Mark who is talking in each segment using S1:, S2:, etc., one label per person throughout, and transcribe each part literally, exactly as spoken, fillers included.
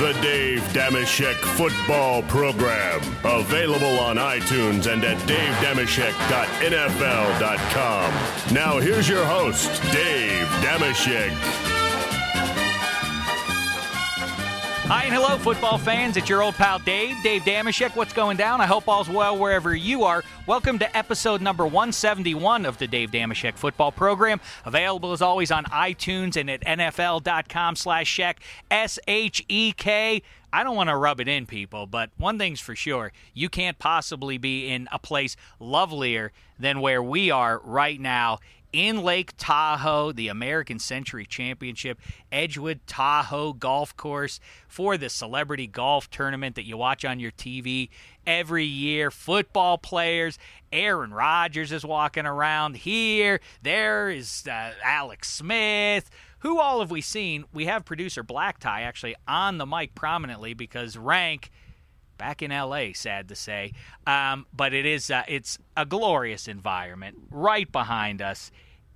S1: The Dave Dameshek Football Program. Available on iTunes and at dave dameshek dot n f l dot com. Now here's your host, Dave Dameshek.
S2: Hi and hello, football fans. It's your old pal Dave, Dave Dameshek. What's going down? I hope all's well wherever you are. Welcome to episode number one seventy-one of the Dave Dameshek Football Program. Available as always on iTunes and at N F L dot com slash Shek, S H E K. I don't want to rub it in, people, but one thing's for sure. You can't possibly be in a place lovelier than where we are right now in Lake Tahoe, the American Century Championship, Edgewood Tahoe Golf Course for the celebrity golf tournament that you watch on your T V every year. Football players, Aaron Rodgers is walking around here. There is uh, Alex Smith. Who all have we seen? We have producer Black Tie actually on the mic prominently because Rank, back in L A, sad to say, um, but it is uh, it's a glorious environment. Right behind us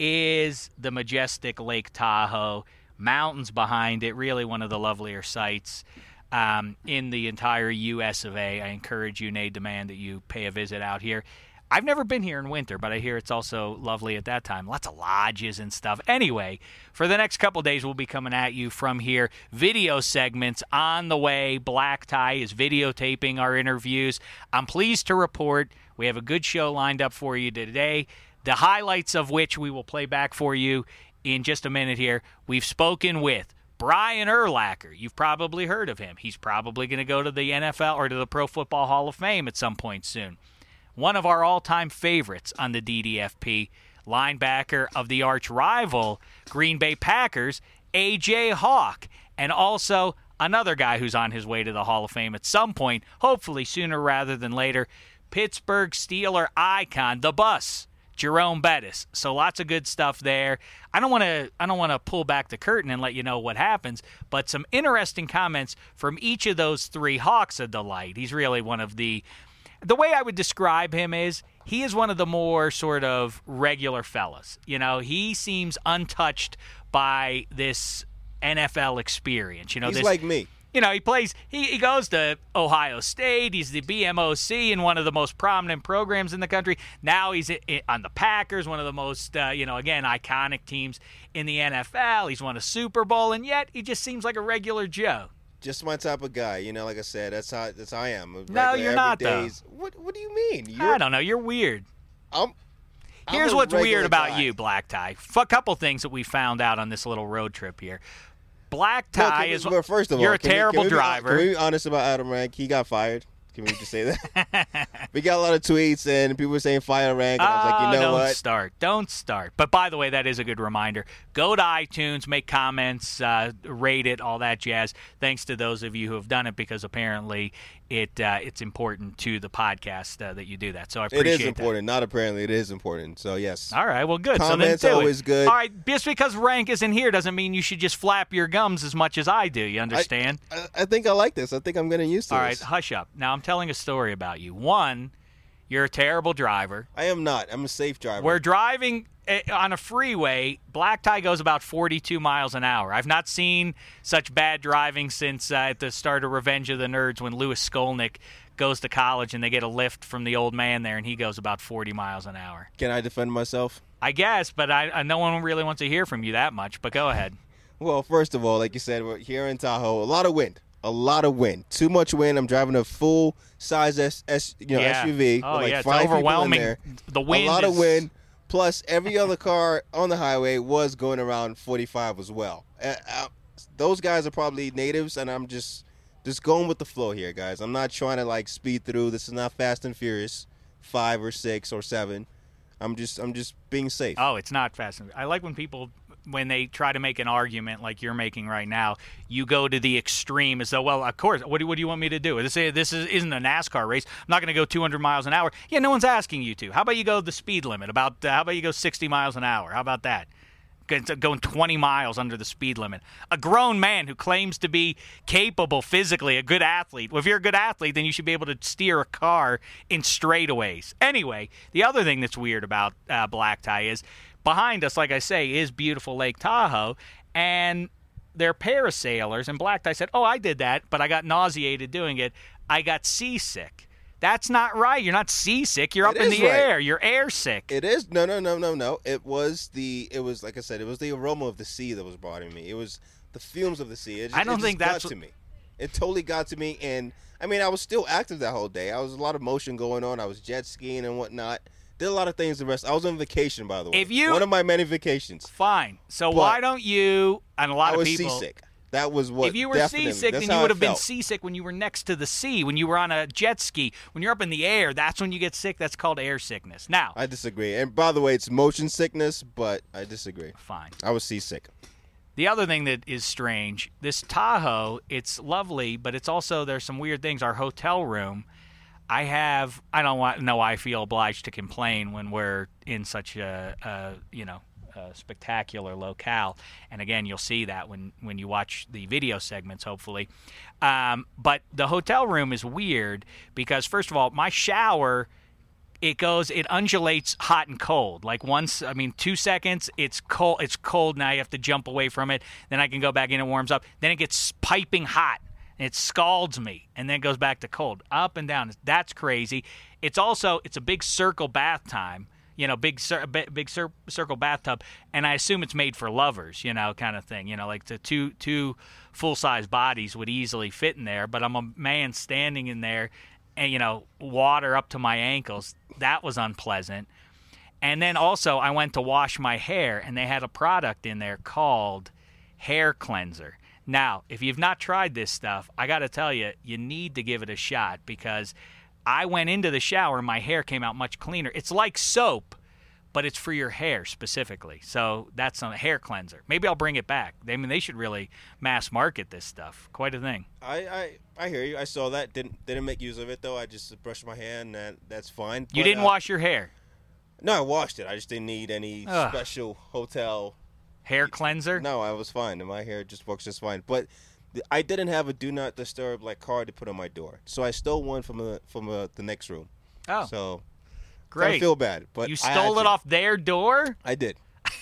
S2: is the majestic Lake Tahoe, mountains behind it, really one of the lovelier sights um, in the entire U S of A. I encourage you, Nate Demand, that you pay a visit out here. I've never been here in winter, but I hear it's also lovely at that time. Lots of lodges and stuff. Anyway, for the next couple days, we'll be coming at you from here. Video segments on the way. Black Tie is videotaping our interviews. I'm pleased to report we have a good show lined up for you today, the highlights of which we will play back for you in just a minute here. We've spoken with Brian Urlacher. You've probably heard of him. He's probably going to go to the N F L or to the Pro Football Hall of Fame at some point soon. One of our all-time favorites on the D D F P, linebacker of the arch rival Green Bay Packers, A J Hawk, and also another guy who's on his way to the Hall of Fame at some point, hopefully sooner rather than later, Pittsburgh Steeler icon, the Bus, Jerome Bettis. So lots of good stuff there. I don't want to I don't want to pull back the curtain and let you know what happens, but some interesting comments from each of those three Hawks of delight. He's really one of the The way I would describe him is he is one of the more sort of regular fellas. You know, he seems untouched by this N F L experience. You know,
S3: he's
S2: this,
S3: like me.
S2: You know, he plays, he, he goes to Ohio State. He's the B M O C in one of the most prominent programs in the country. Now he's on the Packers, one of the most, uh, you know, again, iconic teams in the N F L. He's won a Super Bowl, and yet he just seems like a regular Joe.
S3: Just my type of guy, you know. Like I said, that's how that's how I am. Regular,
S2: no, you're not though.
S3: What What do you mean? You're,
S2: I don't know. You're weird.
S3: I'm. I'm
S2: Here's what's weird about
S3: guy.
S2: you, Black Tie. A couple things that we found out on this little road trip here. Black Tie
S3: well, we,
S2: is.
S3: Well, first of all,
S2: you're a
S3: can
S2: terrible
S3: we, can
S2: driver.
S3: We be, can we be honest about Adam Rank? He got fired. Can we just say that? We got a lot of tweets and people were saying fire Rank, and I was like, you know
S2: don't
S3: what?
S2: Don't start. Don't start. But by the way, that is a good reminder. Go to iTunes, make comments, uh, rate it, all that jazz. Thanks to those of you who have done it because apparently it uh, it's important to the podcast uh, that you do that. So I appreciate
S3: it is important.
S2: that.
S3: Not apparently, it is important. So yes.
S2: All right. Well, good.
S3: Comments
S2: so then do
S3: always
S2: it.
S3: good.
S2: All right. Just because Rank isn't here doesn't mean you should just flap your gums as much as I do. You understand?
S3: I, I, I think I like this. I think I'm getting used to
S2: all
S3: this.
S2: All right. Hush up. Now I'm telling a story about you. One, you're a terrible driver.
S3: I am not. I'm a safe driver.
S2: We're driving on a freeway. Black Tie goes about forty-two miles an hour. I've not seen such bad driving since uh, at the start of Revenge of the Nerds when Louis Skolnick goes to college and they get a lift from the old man there and he goes about forty miles an hour.
S3: Can I defend myself?
S2: I guess, but I, I no one really wants to hear from you that much, but go ahead.
S3: Well, first of all, like you said, we're here in Tahoe, a lot of wind. A lot of wind. Too much wind. I'm driving a full-size S, S, you know,
S2: yeah.
S3: S U V
S2: oh,
S3: with like
S2: yeah,
S3: five
S2: it's overwhelming.
S3: people in there.
S2: The wind
S3: A lot
S2: is...
S3: of wind. Plus, every other car on the highway was going around forty-five as well. Uh, uh, those guys are probably natives, and I'm just just going with the flow here, guys. I'm not trying to, like, speed through. This is not Fast and Furious five or six or seven. I'm just I'm just being safe.
S2: Oh, it's not Fast and Furious. I like when people... when they try to make an argument like you're making right now, you go to the extreme as though, well, of course, what do, what do you want me to do? This, this is, isn't a NASCAR race. I'm not going to go two hundred miles an hour. Yeah, no one's asking you to. How about you go the speed limit? About uh, How about you go sixty miles an hour? How about that? Going twenty miles under the speed limit. A grown man who claims to be capable physically, a good athlete. Well, if you're a good athlete, then you should be able to steer a car in straightaways. Anyway, the other thing that's weird about uh, Black Tie is behind us, like I say, is beautiful Lake Tahoe. And they're parasailers, and black tie said, oh, I did that, but I got nauseated doing it. I got seasick. That's not right. You're not seasick. You're up
S3: It
S2: in
S3: is
S2: the
S3: right.
S2: air. You're air sick.
S3: It is no, no, no, no, no. It was the. It was like I said. It was the aroma of the sea that was bothering me. It was the fumes of the sea. It just,
S2: I don't
S3: it just
S2: think that's
S3: got
S2: what-
S3: to me. It totally got to me, and I mean, I was still active that whole day. I was a lot of motion going on. I was jet skiing and whatnot. Did a lot of things the rest. I was on vacation, by the way.
S2: If you-
S3: one of my many vacations.
S2: Fine. So
S3: But
S2: why don't you, and a lot
S3: I
S2: of
S3: was
S2: people.
S3: seasick. That was what.
S2: If you were
S3: definitely-
S2: seasick,
S3: that's
S2: then you
S3: how
S2: would
S3: I
S2: have been
S3: felt.
S2: seasick when you were next to the sea, when you were on a jet ski. When you're up in the air, that's when you get sick. That's called air sickness. Now,
S3: I disagree. And by the way, it's motion sickness, but I disagree.
S2: fine.
S3: I was seasick.
S2: The other thing that is strange, this Tahoe, it's lovely, but it's also, there's some weird things. Our hotel room, I have, I don't want, know I feel obliged to complain when we're in such a, a you know, a spectacular locale. And again, you'll see that when, when you watch the video segments, hopefully. Um, but the hotel room is weird because, first of all, my shower, it goes, it undulates hot and cold. Like once, I mean, two seconds, it's cold, it's cold, now you have to jump away from it. Then I can go back in, it warms up. Then it gets piping hot, and it scalds me, and then it goes back to cold. Up and down. That's crazy. It's also, it's a big circle bath time, you know, big cir- bi- big cir- circle bathtub, and I assume it's made for lovers, you know, kind of thing. You know, like the two, two full-size bodies would easily fit in there, but I'm a man standing in there, and, you know, water up to my ankles. That was unpleasant. And then also I went to wash my hair, and they had a product in there called Hair Cleanser. Now, if you've not tried this stuff, I got to tell you, you need to give it a shot because I went into the shower and my hair came out much cleaner. It's like soap, but it's for your hair specifically. So that's a hair cleanser. Maybe I'll bring it back. I mean, they should really mass market this stuff. Quite a thing.
S3: I, I, I hear you. I saw that. Didn't didn't make use of it though. I just brushed my hair and that, that's fine.
S2: You
S3: But,
S2: didn't
S3: uh,
S2: wash your hair.
S3: No, I washed it. I just didn't need any
S2: Ugh.
S3: special hotel.
S2: Hair cleanser?
S3: No, I was fine. And my hair just works just fine. But th- I didn't have a do not disturb like card to put on my door, so I stole one from a, from a, the next room.
S2: Oh,
S3: So I
S2: great.
S3: feel bad, but
S2: You
S3: I had
S2: stole it
S3: to.
S2: off their door?
S3: I did.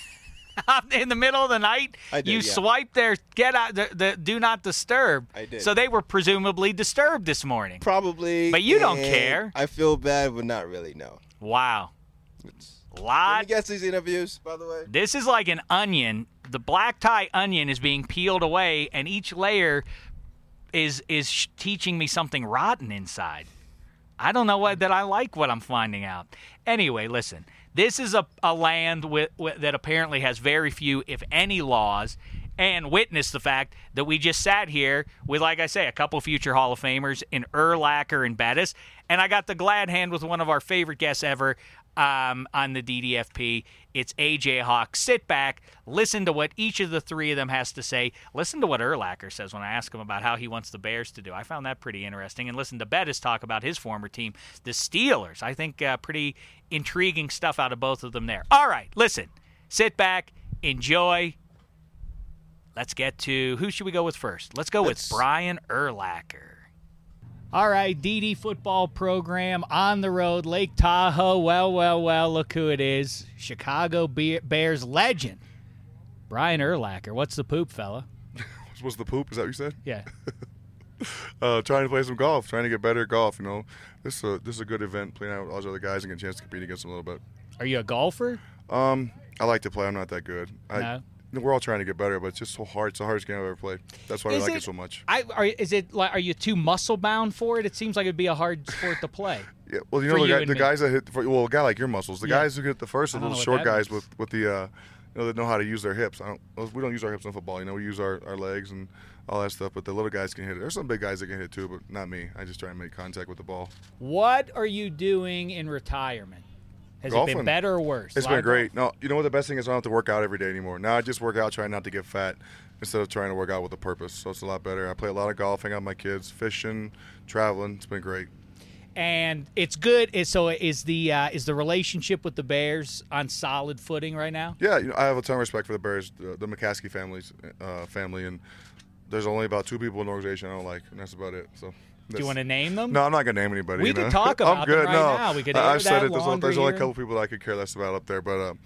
S2: In the middle of the night,
S3: I did,
S2: you
S3: yeah.
S2: swiped their get out the, the do not disturb.
S3: I did.
S2: So they were presumably disturbed this morning.
S3: Probably.
S2: But you don't
S3: and
S2: care.
S3: I feel bad, but not really. No.
S2: Wow.
S3: It's,
S2: Lot.
S3: let me guess these interviews, by the way.
S2: This is like an onion. The black tie onion is being peeled away, and each layer is is sh- teaching me something rotten inside. I don't know what that I like what I'm finding out. Anyway, listen. This is a, a land with, with, that apparently has very few, if any, laws, and witness the fact that we just sat here with, like I say, a couple future Hall of Famers in Urlacher and Bettis, and I got the glad hand with one of our favorite guests ever um, on the D D F P. It's A J Hawk. Sit back, listen to what each of the three of them has to say. Listen to what Urlacher says when I ask him about how he wants the Bears to do. I found that pretty interesting. And listen to Bettis talk about his former team, the Steelers. I think uh, pretty intriguing stuff out of both of them there. All right, listen. Sit back, enjoy. Let's get to, who should we go with first? Let's go
S3: Let's-
S2: with Brian Urlacher. All right, D D football program on the road, Lake Tahoe. Well, well, well, look who it is. Chicago Be- Bears legend, Brian Urlacher. What's the poop, fella?
S4: What's the poop? Is that what you said?
S2: Yeah.
S4: Uh, trying to play some golf, trying to get better at golf. You know, this is a, this is a good event. Playing out with all those other guys and get a chance to compete against them a little bit.
S2: Are you a golfer?
S4: Um, I like to play. I'm not that good. I,
S2: No.
S4: We're all trying to get better, but it's just so hard. It's the hardest game I've ever played. That's why
S2: Is
S4: I like
S2: it-
S4: it so much.
S2: I are, is it like are you too muscle bound for it? It seems like it'd be a hard sport to play.
S4: Yeah, well, you
S2: For
S4: know, the,
S2: you
S4: guy,
S2: and
S4: the
S2: me.
S4: guys that hit, the, well, a guy like your muscles, the
S2: Yeah.
S4: guys who hit the first,
S2: I
S4: are
S2: don't
S4: little
S2: know what
S4: short
S2: that
S4: guys
S2: means.
S4: with, with the, uh, you know, that know how to use their hips. I don't, we don't use our hips in football. You know, we use our, our legs and all that stuff. But the little guys can hit it. There's some big guys that can hit too, but not me. I just try and make contact with the ball.
S2: What are you doing in retirement? Has it been
S4: Golfing.
S2: better or worse?
S4: It's
S2: A lot
S4: been
S2: of
S4: great. No, you know what the best thing is? I don't have to work out every day anymore. Now I just work out, trying not to get fat, instead of trying to work out with a purpose. So it's a lot better. I play a lot of golf, hang out with my kids, fishing, traveling. It's been great.
S2: And it's good. Is- So is the uh, is the relationship with the Bears on solid footing right now?
S4: Yeah, you know, I have a ton of respect for the Bears, the, the McCaskey family's uh, family, and there's only about two people in the organization I don't like, and that's about it. So.
S2: Do you want to name them?
S4: No, I'm not gonna name anybody.
S2: We
S4: you
S2: could
S4: know?
S2: talk about
S4: I'm
S2: them
S4: good.
S2: right
S4: no.
S2: now. We could
S4: I-
S2: air
S4: I've said
S2: that
S4: it. There's,
S2: laundry
S4: there's only a
S2: here.
S4: couple people that I could care less about up there, but uh,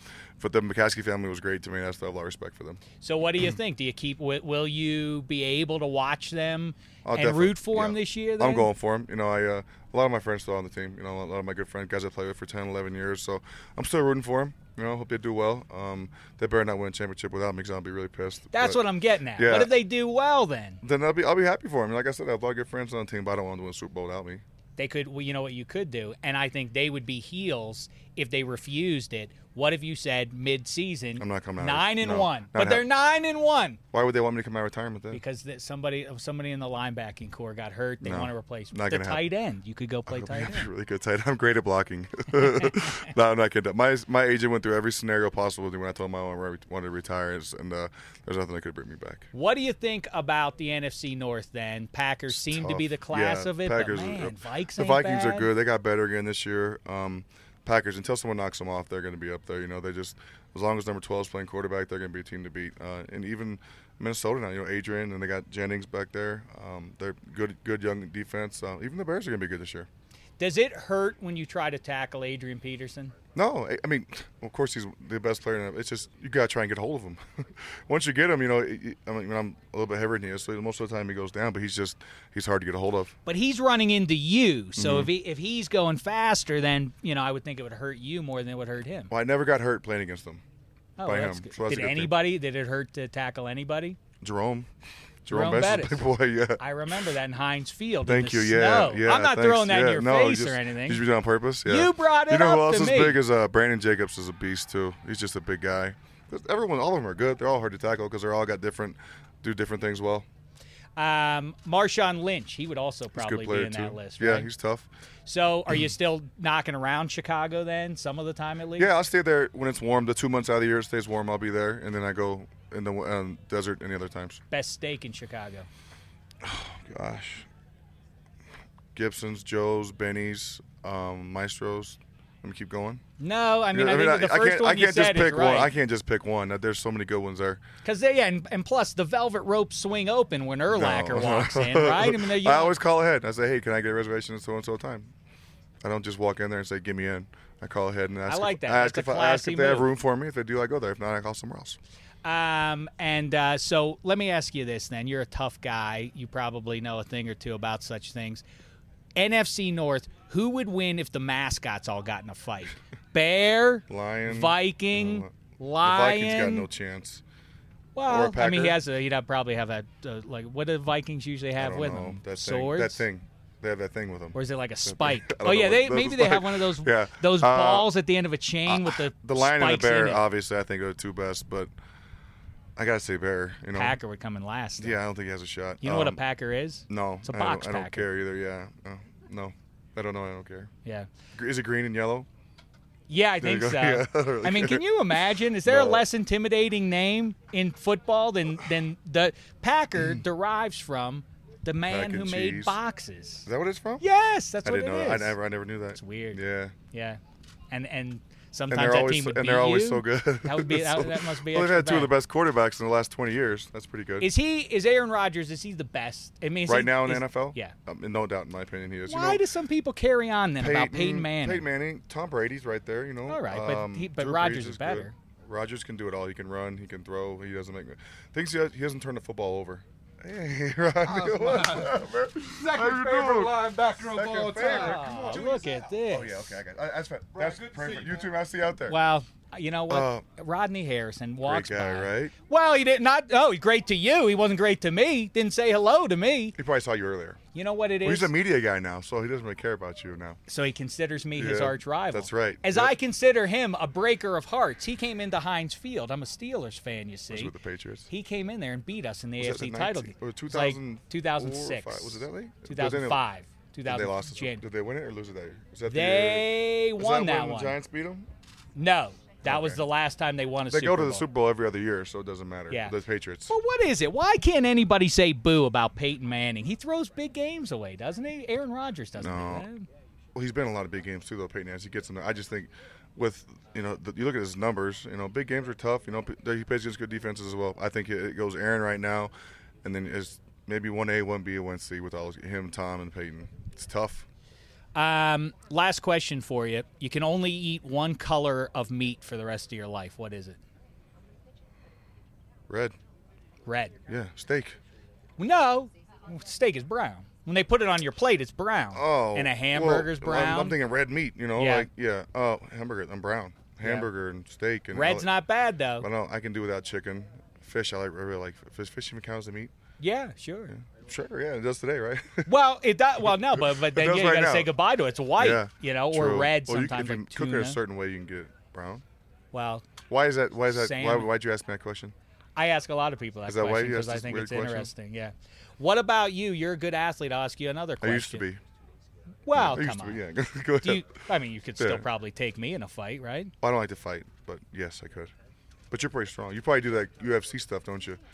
S4: but the McCaskey family was great to me. I still have a lot of respect for them.
S2: So what do you think? Do you keep? Will you be able to watch them
S4: I'll
S2: and root for
S4: yeah.
S2: them this year? Then?
S4: I'm going for them. You know, I uh, a lot of my friends still on the team. You know, a lot of my good friends, guys I played with for ten, eleven years. So I'm still rooting for them. You know, hope they do well. Um, they better not win a championship without me, because I'll be really pissed.
S2: That's
S4: but,
S2: what I'm getting at.
S4: Yeah.
S2: What if they do well then?
S4: Then I'll be I'll be happy for them. Like I said, I have a lot of good friends on the team, but I don't want them to win a Super Bowl without me.
S2: They could, well, you know what you could do, and I think they would be heels if they refused it. What if you said mid-season?
S4: I'm not coming out.
S2: Nine and
S4: no,
S2: one, but
S4: not
S2: they're
S4: hap-
S2: nine and one
S4: Why would they want me to come out of retirement then?
S2: because that somebody, somebody in the linebacking core got hurt. They
S4: No,
S2: want to replace
S4: not
S2: the
S4: gonna
S2: tight end. You could go play
S4: I'm
S2: tight end.
S4: really good tight end. I'm great at blocking. no, I'm not kidding. My my agent went through every scenario possible with me when I told him I wanted to retire, and uh, there's nothing that could bring me back.
S2: What do you think about the N F C North then? Packers
S4: It's
S2: seem to
S4: tough.
S2: be the class
S4: Yeah,
S2: of it,
S4: Packers
S2: but
S4: are-
S2: man, Vikes
S4: The
S2: ain't
S4: Vikings
S2: bad.
S4: are good. They got better again this year. Um, Packers, until someone knocks them off, they're going to be up there. You know, they just, as long as number twelve is playing quarterback, they're going to be a team to beat. Uh, and even Minnesota now, you know, Adrian, and they got Jennings back there. Um, they're good, good young defense. Uh, even the Bears are going to be good this year.
S2: Does it hurt when you try to tackle Adrian Peterson?
S4: No, I- I mean, of course he's the best player. In it. It's just you got to try and get a hold of him. Once you get him, you know, I mean, I'm a little bit heavier than he is, so most of the time he goes down. But he's just he's hard to get a hold of.
S2: But he's running into you, so
S4: Mm-hmm.
S2: if he if he's going faster, then you know I would think it would hurt you more than it would hurt him.
S4: Well, I never got hurt playing against him.
S2: Oh,
S4: by
S2: that's
S4: him,
S2: good.
S4: so that's a
S2: Did
S4: good thing.
S2: anybody? Did it hurt to tackle anybody?
S4: Jerome,
S2: Jerome
S4: Jerome,
S2: Bettis.
S4: Bettis, big boy, yeah.
S2: I remember that in Heinz Field.
S4: Thank
S2: in
S4: you.
S2: the
S4: Yeah,
S2: snow.
S4: yeah.
S2: I'm not
S4: thanks.
S2: throwing that
S4: yeah,
S2: in your
S4: no,
S2: face
S4: just,
S2: or anything.
S4: Did you do it on purpose? Yeah.
S2: You brought it
S4: You know
S2: up
S4: who else
S2: to
S4: is
S2: me.
S4: big? Is uh, Brandon Jacobs is a beast too. He's just a big guy. Everyone, all of them are good. They're all hard to tackle because they're all got different, do different things well.
S2: Um, Marshawn Lynch, he would also
S4: He's a
S2: probably
S4: good player
S2: be in
S4: too.
S2: that list,
S4: Yeah,
S2: right?
S4: he's tough.
S2: So, are you still knocking around Chicago then, some of the time at least?
S4: Yeah, I'll stay there when it's warm. The two months out of the year it stays warm, I'll be there, and then I go in the um, desert any other times.
S2: Best steak in Chicago.
S4: Gosh, Gibson's, Joe's, Benny's, um, Maestro's. Let me keep going.
S2: No, I mean,
S4: Yeah,
S2: I, think the
S4: I
S2: first
S4: can't,
S2: one
S4: I
S2: you
S4: can't just
S2: said
S4: pick
S2: is right.
S4: one. I can't just pick one. There's so many good ones there.
S2: Because yeah, and, and plus the velvet ropes swing open when Urlacher
S4: No.
S2: walks in, right? I mean, you
S4: I always call ahead. I say, hey, can I get a reservation at so and so time? I don't just walk in there and say, give me in. I call ahead and ask.
S2: I like
S4: if,
S2: that.
S4: I ask
S2: That's
S4: if,
S2: a
S4: I ask
S2: classy
S4: if they have
S2: move.
S4: room for me. If they do, I go there. If not, I call somewhere else.
S2: Um, and uh, so let me ask you this then. You're a tough guy. You probably know a thing or two about such things. N F C North, who would win if the mascots all got in a fight? Bear,
S4: Lion,
S2: Viking,
S4: uh,
S2: Lion.
S4: The Vikings got no chance. Or
S2: Well,
S4: a
S2: I mean, he
S4: Packer.
S2: has a, he'd have probably have a uh, like. What do the Vikings usually
S4: I
S2: have
S4: don't
S2: with
S4: know.
S2: them?
S4: That
S2: Swords.
S4: thing. That thing. They have that thing with them.
S2: Or is it like a
S4: thing.
S2: spike?
S4: I
S2: Oh
S4: don't
S2: yeah,
S4: know
S2: they
S4: what- those
S2: maybe they have
S4: spike-
S2: one of those
S4: Yeah.
S2: those
S4: Uh,
S2: balls at the end of a chain with the
S4: The Lion and the
S2: spikes
S4: Bear,
S2: in it.
S4: obviously, I think are the two best. But I gotta say Bear. You know.
S2: Packer would come in last. though.
S4: Yeah, I don't think he has a shot.
S2: You know what a
S4: Um,
S2: Packer is?
S4: No,
S2: It's a
S4: I
S2: box
S4: don't, I don't
S2: Packer.
S4: care either. Yeah, no, no, I don't know. I don't care.
S2: Yeah.
S4: Is it green and yellow?
S2: Yeah, I
S4: There you
S2: think so.
S4: go. Yeah, I don't
S2: I mean,
S4: really
S2: can
S4: care.
S2: you imagine? Is there a
S4: No.
S2: less intimidating name in football than than the Packer derives from the man
S4: Mac
S2: who
S4: and
S2: made
S4: cheese.
S2: boxes?
S4: Is that what it's from?
S2: Yes, that's
S4: I
S2: what
S4: didn't
S2: it
S4: know.
S2: is.
S4: I never, I never knew that.
S2: It's weird.
S4: Yeah,
S2: Yeah, and and
S4: and
S2: sometimes
S4: they're
S2: that
S4: always,
S2: team would
S4: and
S2: beat
S4: they're always
S2: you.
S4: so good.
S2: That would be that,
S4: So-
S2: that must be.
S4: Well, they've
S2: extra
S4: had two of the
S2: bad.
S4: best quarterbacks in the last twenty years. That's pretty good.
S2: Is he? Is Aaron Rodgers? Is he the best? I mean, is
S4: right
S2: he-
S4: now in
S2: is-
S4: the N F L?
S2: Yeah.
S4: um, no doubt, in my opinion, he is.
S2: Why
S4: you know,
S2: do some people carry on then about Peyton Manning?
S4: Peyton Manning, Tom Brady's right there. You know.
S2: All right, but
S4: Um,
S2: he- but
S4: Drew
S2: Rodgers
S4: Brees
S2: is
S4: good.
S2: better.
S4: Rodgers can do it all. He can run. He can throw. He doesn't make things. He, has, he doesn't turn the football over. Hey, Rodney, what's up, man? How you doing?
S5: linebacker
S4: Second favorite.
S2: Oh,
S4: Come on.
S2: look at this.
S4: Oh yeah, okay, I got. It. That's fine. That's
S5: good to
S4: perfect.
S5: see
S4: You
S5: you,
S4: two, I see out there.
S2: Well, you know what?
S4: Uh,
S2: Rodney Harrison walks
S4: Great guy,
S2: by.
S4: right?
S2: Well, he did not. Oh, he's great to you. He wasn't great to me. Didn't say hello to me.
S4: He probably saw you earlier.
S2: You know what it
S4: Well,
S2: is?
S4: he's a media guy now, so he doesn't really care about you now.
S2: So he considers me his
S4: Yeah,
S2: arch rival.
S4: that's right.
S2: As
S4: Yep.
S2: I consider him a breaker of hearts. He came into Heinz Field. I'm a Steelers fan, you
S4: Was
S2: see.
S4: with the Patriots.
S2: He came in there and beat us in the
S4: Was
S2: A
S4: that
S2: F C
S4: the
S2: title
S4: nineteen
S2: game.
S4: or
S2: It was like
S4: two thousand
S2: two thousand six.
S4: four or five? Was it that late?
S2: two thousand five. two
S4: Did
S2: thousand
S4: they lost?
S2: Jan-
S4: Did they win it or lose it that year? Was that
S2: They
S4: the year?
S2: won
S4: was
S2: that,
S4: that when
S2: one.
S4: the Giants beat them?
S2: No, that was
S4: Okay.
S2: the last time they won a
S4: They
S2: Super
S4: go to the
S2: Bowl.
S4: Super Bowl every other year, so it doesn't matter.
S2: Yeah.
S4: The Patriots.
S2: Well, what is it? Why can't anybody say boo about Peyton Manning? He throws big games away, doesn't he? Aaron Rodgers doesn't
S4: No.
S2: do that.
S4: Well, he's been in a lot of big games too, though. Peyton, as he gets in there, I just think with you know the, you look at his numbers. You know, big games are tough. You know, p- he plays against good defenses as well. I think it, it goes Aaron right now, and then it's maybe one A, one B, and one C with all him, Tom, and Peyton. It's tough.
S2: Um, last question for you. You can only eat one color of meat for the rest of your life. What is it?
S4: Red.
S2: Red.
S4: Yeah, steak.
S2: No, steak is brown. When they put it on your plate, it's brown.
S4: Oh.
S2: And a hamburger's
S4: well,
S2: brown.
S4: I'm, I'm thinking red meat, you know?
S2: Yeah.
S4: Like, yeah. Oh, hamburger, I'm brown. Hamburger yeah. and steak. And
S2: Red's
S4: all,
S2: not bad, though.
S4: But no, I can do without chicken. Fish, I like. I really like fish. Fish even counts as meat.
S2: Yeah, sure.
S4: Yeah. Sure, yeah, it does today, right?
S2: Well, it does. Well, no, but but then yeah, you
S4: right
S2: got to
S4: now.
S2: say goodbye to it. It's white,
S4: yeah,
S2: you know,
S4: true.
S2: or red
S4: well,
S2: sometimes.
S4: You, if
S2: like
S4: you cook
S2: tuna.
S4: it a certain way, you can get it brown.
S2: Well,
S4: why is that? Why is that? Why,
S2: salmon.
S4: why'd you ask me that question?
S2: I ask a lot of people that,
S4: is that
S2: question
S4: because
S2: I think it's
S4: question?
S2: interesting. Yeah. What about you? You're a good athlete. I'll ask you another question.
S4: I used to be.
S2: Well,
S4: yeah, I
S2: come
S4: used
S2: on.
S4: to be, yeah, go ahead.
S2: Do you, I mean, you could still
S4: Yeah.
S2: probably take me in a fight, right?
S4: I don't like to fight, but yes, I could. But you're pretty strong. You probably do that U F C stuff, don't you?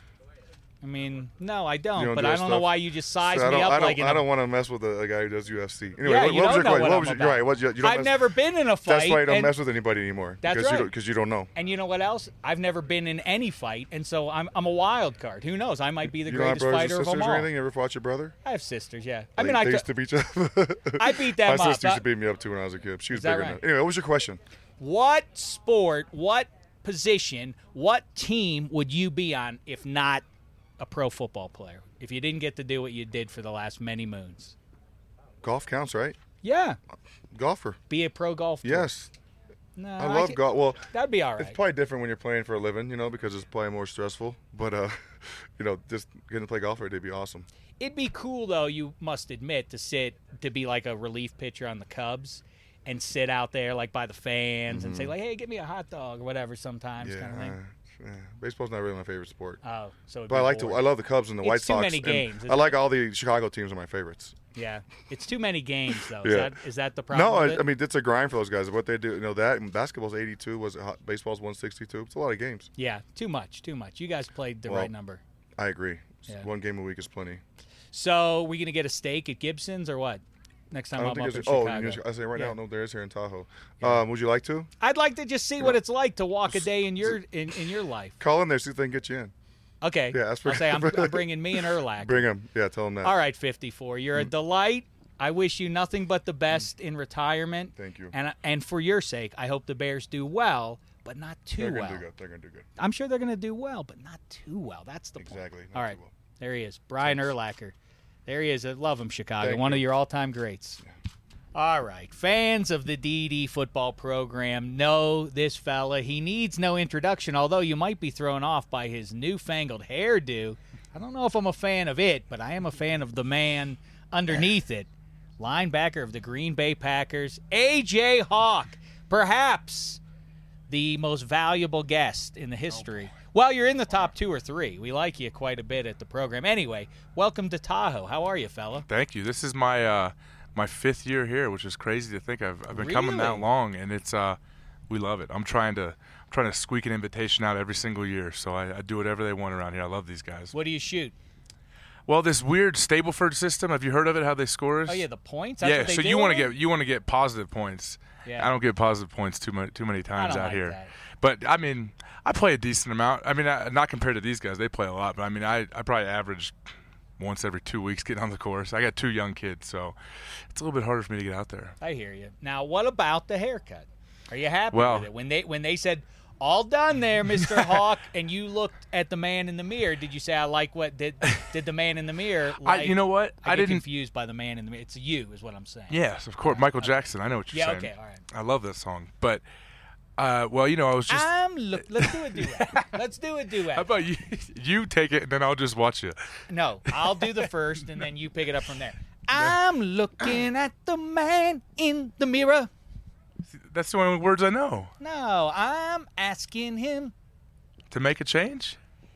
S2: I mean, no, I don't.
S4: You don't
S2: but
S4: do
S2: I
S4: that
S2: don't know
S4: stuff?
S2: why you just sized
S4: So I
S2: me
S4: don't,
S2: up
S4: I don't,
S2: like in
S4: I
S2: a-
S4: don't want to mess with a, a guy who does U F C. Anyway,
S2: Yeah,
S4: what,
S2: you
S4: what was
S2: don't
S4: your
S2: know
S4: question?
S2: what
S4: What
S2: I'm
S4: was your,
S2: about.
S4: right, what, you, you don't
S2: I've
S4: mess,
S2: never been in a fight.
S4: That's why you don't
S2: and,
S4: mess with anybody anymore.
S2: That's
S4: because
S2: right.
S4: You because you don't know.
S2: And you know what else? I've never been in any fight, and so I'm I'm a wild card. Who knows? I might be the
S4: You don't have
S2: greatest
S4: brothers
S2: fighter
S4: and
S2: of them
S4: sisters or
S2: all.
S4: anything? You ever fought your brother?
S2: I have sisters, yeah. I
S4: They-
S2: mean, I
S4: they
S2: could,
S4: used to beat you up.
S2: I beat them
S4: My
S2: up.
S4: sister used to
S2: Uh,
S4: beat me up too when I was a kid. She was
S2: Is that
S4: bigger
S2: right?
S4: than Anyway, what was your question?
S2: What sport, what position, what team would you be on if not a pro football player? If you didn't get to do what you did for the last many moons?
S4: Golf counts, right?
S2: Yeah.
S4: Golfer.
S2: Be a pro golfer.
S4: Yes.
S2: No,
S4: I love
S2: could-
S4: golf. Well,
S2: That'd be all
S4: it's
S2: right.
S4: probably different when you're playing for a living, you know, because it's probably more stressful. But, uh, you know, just getting to play golf every day would be awesome.
S2: It'd be cool, though, you must admit, to sit, to be like a relief pitcher on the Cubs and sit out there like by the fans and say, like, hey, give me a hot dog or whatever sometimes
S4: Yeah.
S2: kind of thing.
S4: uh, yeah. Baseball's not really my favorite sport.
S2: Oh, so it'd
S4: But
S2: be
S4: I like to.
S2: boring.
S4: I love the Cubs and the
S2: It's
S4: White
S2: too
S4: Sox.
S2: many
S4: and
S2: games,
S4: I
S2: isn't
S4: like all the Chicago teams are my favorites.
S2: Yeah. It's too many games, though. Is,
S4: Yeah.
S2: that, is that the problem?
S4: No,
S2: with
S4: I,
S2: it?
S4: I mean it's a grind for those guys. What they do, you know, that and basketball's eighty-two, was it hot, baseball's one sixty-two. It's a lot of games.
S2: Yeah, too much, too much. You guys played the
S4: Well,
S2: right number.
S4: I agree.
S2: Yeah.
S4: One game a week is plenty.
S2: So, we going to get a steak at Gibson's or what? Next time
S4: I
S2: I'm
S4: don't think
S2: up in
S4: there's. Oh,
S2: Chicago.
S4: you- I say right
S2: Yeah.
S4: now, no, there is here in Tahoe.
S2: Yeah.
S4: Um, would you like to
S2: I'd like to just see what it's like to walk a day in your in, in your life.
S4: call in there see if they can get you in?
S2: Okay.
S4: Yeah, that's
S2: I'll
S4: pretty-
S2: say I'm, I'm bringing me and Erlac.
S4: Bring them. Yeah, tell them that.
S2: All right, fifty-four. You're
S4: Mm.
S2: a delight. I wish you nothing but the best in retirement.
S4: Thank you.
S2: And and for your sake, I hope the Bears do well, but not too
S4: They're
S2: well.
S4: gonna do good. They're gonna do good.
S2: I'm sure they're going to do well, but not too well. That's the point.
S4: Exactly. Not
S2: All
S4: too
S2: right.
S4: well.
S2: There he is. Brian Urlacher. There he is. I love him, Chicago.
S4: Thank
S2: One
S4: you.
S2: of your all-time greats. All right. Fans of the D D football program know this fella. He needs no introduction, although you might be thrown off by his newfangled hairdo. I don't know if I'm a fan of it, but I am a fan of the man underneath it. Linebacker of the Green Bay Packers, A J Hawk. Perhaps the most valuable guest in the history. Well, you're in the top two or three. We like you quite a bit at the program. Anyway, welcome to Tahoe. How are you, fella?
S5: Thank you. This is my uh, my fifth year here, which is crazy to think. I've I've been coming that
S2: Really?
S5: long, and it's uh, we love it. I'm trying to I'm trying to squeak an invitation out every single year, so I, I do whatever they want around here. I love these guys.
S2: What do you shoot?
S5: Well, this weird Stableford system. Have you heard of it? How they score us?
S2: Oh, yeah, the points? That's
S5: yeah.
S2: what they
S5: So
S2: do
S5: you want
S2: on
S5: to
S2: it?
S5: get you want to get positive points.
S2: Yeah.
S5: I don't get positive points too much too many times
S2: don't
S5: out
S2: like
S5: here.
S2: that.
S5: But I mean, I play a decent amount. I mean, I, not compared to these guys. They play a lot, but I mean, I I probably average once every two weeks getting on the course. I got two young kids, so it's a little bit harder for me to get out there.
S2: I hear you. Now, what about the haircut? Are you happy
S5: Well-
S2: with it? When they when they said, all done there, Mister Hawk, and you looked at the man in the mirror, did you say, I like what did did the man in the mirror like?
S5: I, you know what?
S2: I,
S5: I
S2: get
S5: didn't.
S2: confused by the man in the mirror. It's you is what I'm saying.
S5: Yes, of course, Michael Jackson. I know what you're
S2: Yeah,
S5: saying.
S2: okay, all right.
S5: I love that song, but uh, well, you know, I was just.
S2: I'm look. Let's do a duet. Let's do a duet.
S5: How about you? You take it, and then I'll just watch you.
S2: No, I'll do the first, and then you pick it up from there. I'm looking at the man in the mirror.
S5: That's the only words I know.
S2: No, I'm asking him,
S5: To make a change.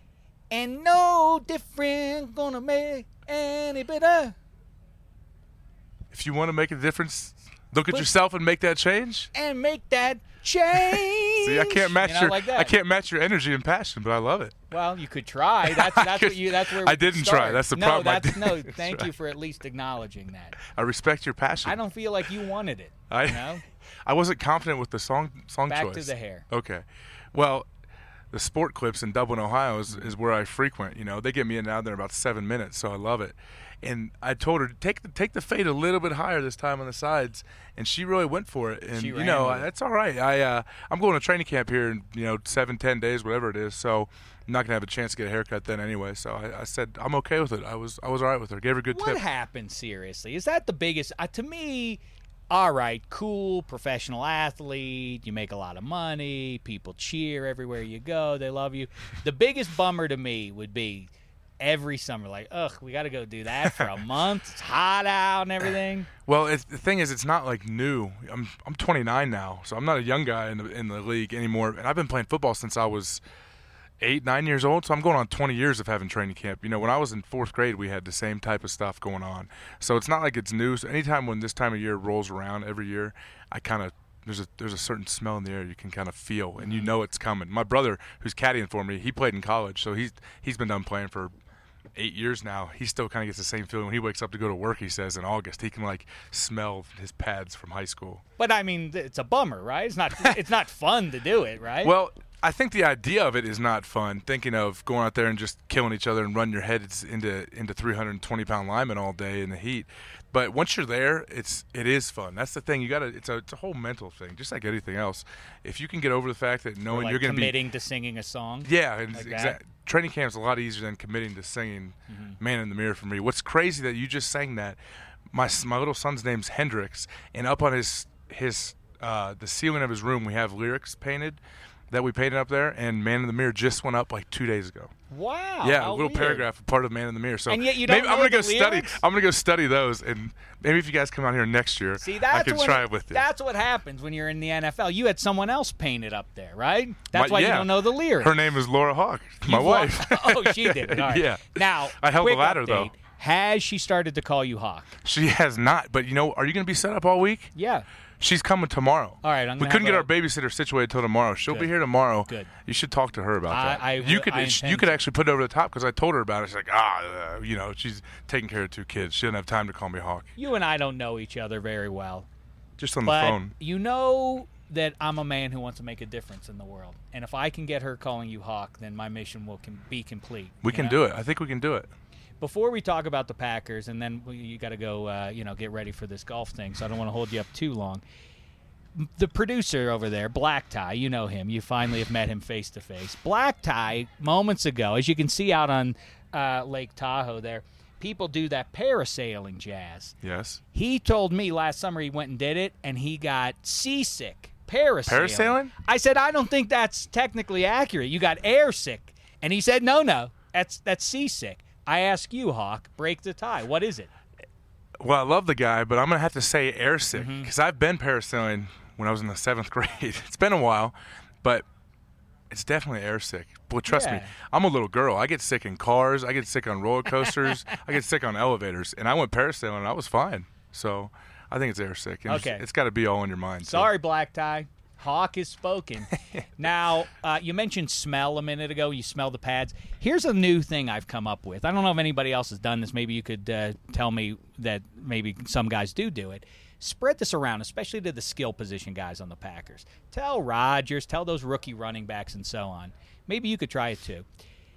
S2: and no different gonna make any better.
S5: If you want to make a difference, look at
S2: But-
S5: yourself and make that change.
S2: And make that change.
S5: See, I can't match
S2: You know,
S5: your
S2: like that.
S5: I can't match your energy and passion, but I love it.
S2: Well, you could try. That's that's what you. That's where
S5: I
S2: we
S5: didn't
S2: start.
S5: try. That's the
S2: no,
S5: problem. I
S2: That's, no,
S5: didn't
S2: thank
S5: try.
S2: you for at least acknowledging that.
S5: I respect your passion.
S2: I don't feel like you wanted it.
S5: I
S2: You know.
S5: I wasn't confident with the song song
S2: Back
S5: choice.
S2: to the hair.
S5: Okay. Well, the Sport Clips in Dublin, Ohio is, is where I frequent. You know, they get me in and out there in about seven minutes, so I love it. And I told her, take the, take the fade a little bit higher this time on the sides. And she really went for it. And,
S2: She
S5: you
S2: ran
S5: know,
S2: with it.
S5: that's all right. I, uh, I'm going to training camp here in, you know, seven, ten days, whatever it is. So I'm not going to have a chance to get a haircut then anyway. So I, I said, I'm okay with it. I was I was all right with her. Gave her a good
S2: What
S5: tip.
S2: happened, seriously? Is that the biggest? Uh, to me, all right, cool, professional athlete. You make a lot of money. People cheer everywhere you go. They love you. The biggest bummer to me would be every summer, like, ugh, we got to go do that for a month. It's hot out and everything.
S5: Well, it's, the thing is, it's not like new. I'm I'm twenty-nine now, so I'm not a young guy in the in the league anymore. And I've been playing football since I was eight, nine years old. So I'm going on twenty years of having training camp. You know, when I was in fourth grade, we had the same type of stuff going on. So it's not like it's new. So anytime when this time of year rolls around every year, I kind of there's a there's a certain smell in the air you can kind of feel, and you know it's coming. My brother, who's caddying for me, he played in college, so he's he's been done playing for eight years now. He still kind of gets the same feeling when he wakes up to go to work. He says in August he can like smell his pads from high school.
S2: But I mean, it's a bummer, right? It's not. It's not fun to do it, right?
S5: Well, I think the idea of it is not fun. Thinking of going out there and just killing each other and running your heads into into three hundred twenty pound linemen all day in the heat. But once you're there, it's it is fun. That's the thing. You got to. It's a it's a whole mental thing, just like anything else. If you can get over the fact that knowing
S2: like
S5: you're going to be
S2: committing to singing a song.
S5: Yeah, and
S2: Like
S5: exa-
S2: that?
S5: training camp's a lot easier than committing to singing "Man in the Mirror" for me. What's crazy that you just sang that. My s- my little son's name's Hendrix, and up on his his uh, the ceiling of his room we have lyrics painted that we painted up there, and "Man in the Mirror" just went up like two days ago.
S2: Wow.
S5: Yeah,
S2: how
S5: a little
S2: weird.
S5: paragraph, a part of "Man in the Mirror." So
S2: And yet you don't
S5: maybe I'm
S2: know
S5: gonna go
S2: the
S5: study.
S2: lyrics?
S5: I'm gonna go study those, and maybe if you guys come out here next year,
S2: See, that's
S5: I can
S2: when
S5: try
S2: it-
S5: it with you.
S2: That's what happens when you're in the N F L. You had someone else painted up there, right? That's
S5: My-
S2: why
S5: yeah.
S2: you don't know the lyrics.
S5: Her name is Laura Hawk, my
S2: You've
S5: wife.
S2: wa- oh, she did. All right.
S5: Yeah.
S2: Now,
S5: I held the
S2: quick
S5: ladder,
S2: update.
S5: though.
S2: Has she started to call you Hawk?
S5: She has not, but you know, are you gonna be set up all week?
S2: Yeah.
S5: She's coming tomorrow.
S2: All right, I'm
S5: we
S2: gonna
S5: couldn't
S2: have
S5: get
S2: a-
S5: our babysitter situated till tomorrow. She'll be
S2: Good.
S5: here tomorrow.
S2: Good.
S5: You should talk to her about
S2: I-
S5: that.
S2: I
S5: you
S2: will-
S5: could
S2: I
S5: you
S2: intend
S5: could
S2: to.
S5: actually put it over the top because I told her about it. She's like, ah, uh, you know, she's taking care of two kids. She doesn't have time to call me Hawk.
S2: You and I don't know each other very well,
S5: Just on
S2: but
S5: the phone.
S2: you know that I'm a man who wants to make a difference in the world. And if I can get her calling you Hawk, then my mission will com- be complete.
S5: We
S2: you
S5: can
S2: know?
S5: do it. I think we can do it.
S2: Before we talk about the Packers, and then we, you got to go, uh, you know, get ready for this golf thing, so I don't want to hold you up too long. M- The producer over there, Black Tie, you know him. You finally have met him face to face. Black Tie, moments ago, as you can see out on uh, Lake Tahoe there, people do that parasailing jazz.
S5: Yes.
S2: He told me last summer he went and did it, and he got seasick. Parasailing.
S5: Parasailing?
S2: I said, I don't think that's technically accurate. You got air sick. And he said, no, no, that's that's seasick. I ask you, Hawk, break the tie. What is it?
S5: Well, I love the guy, but I'm gonna have to say air sick
S2: Mm-hmm.
S5: because I've been parasailing when I was in the seventh grade. It's been a while, but it's definitely air sick. Well, trust me,
S2: Yeah.
S5: I'm a little girl. I get sick in cars. I get sick on roller coasters. I get sick on elevators, and I went parasailing and I was fine. So I think it's air sick. And
S2: Okay.
S5: it's, it's got to be all in your mind. too.
S2: Sorry, Black Tie. Hawk is spoken. Now, uh, you mentioned smell a minute ago. You smell the pads. Here's a new thing I've come up with. I don't know if anybody else has done this. Maybe you could uh, tell me that maybe some guys do do it. Spread this around, especially to the skill position guys on the Packers. Tell Rodgers, tell those rookie running backs and so on. Maybe you could try it too.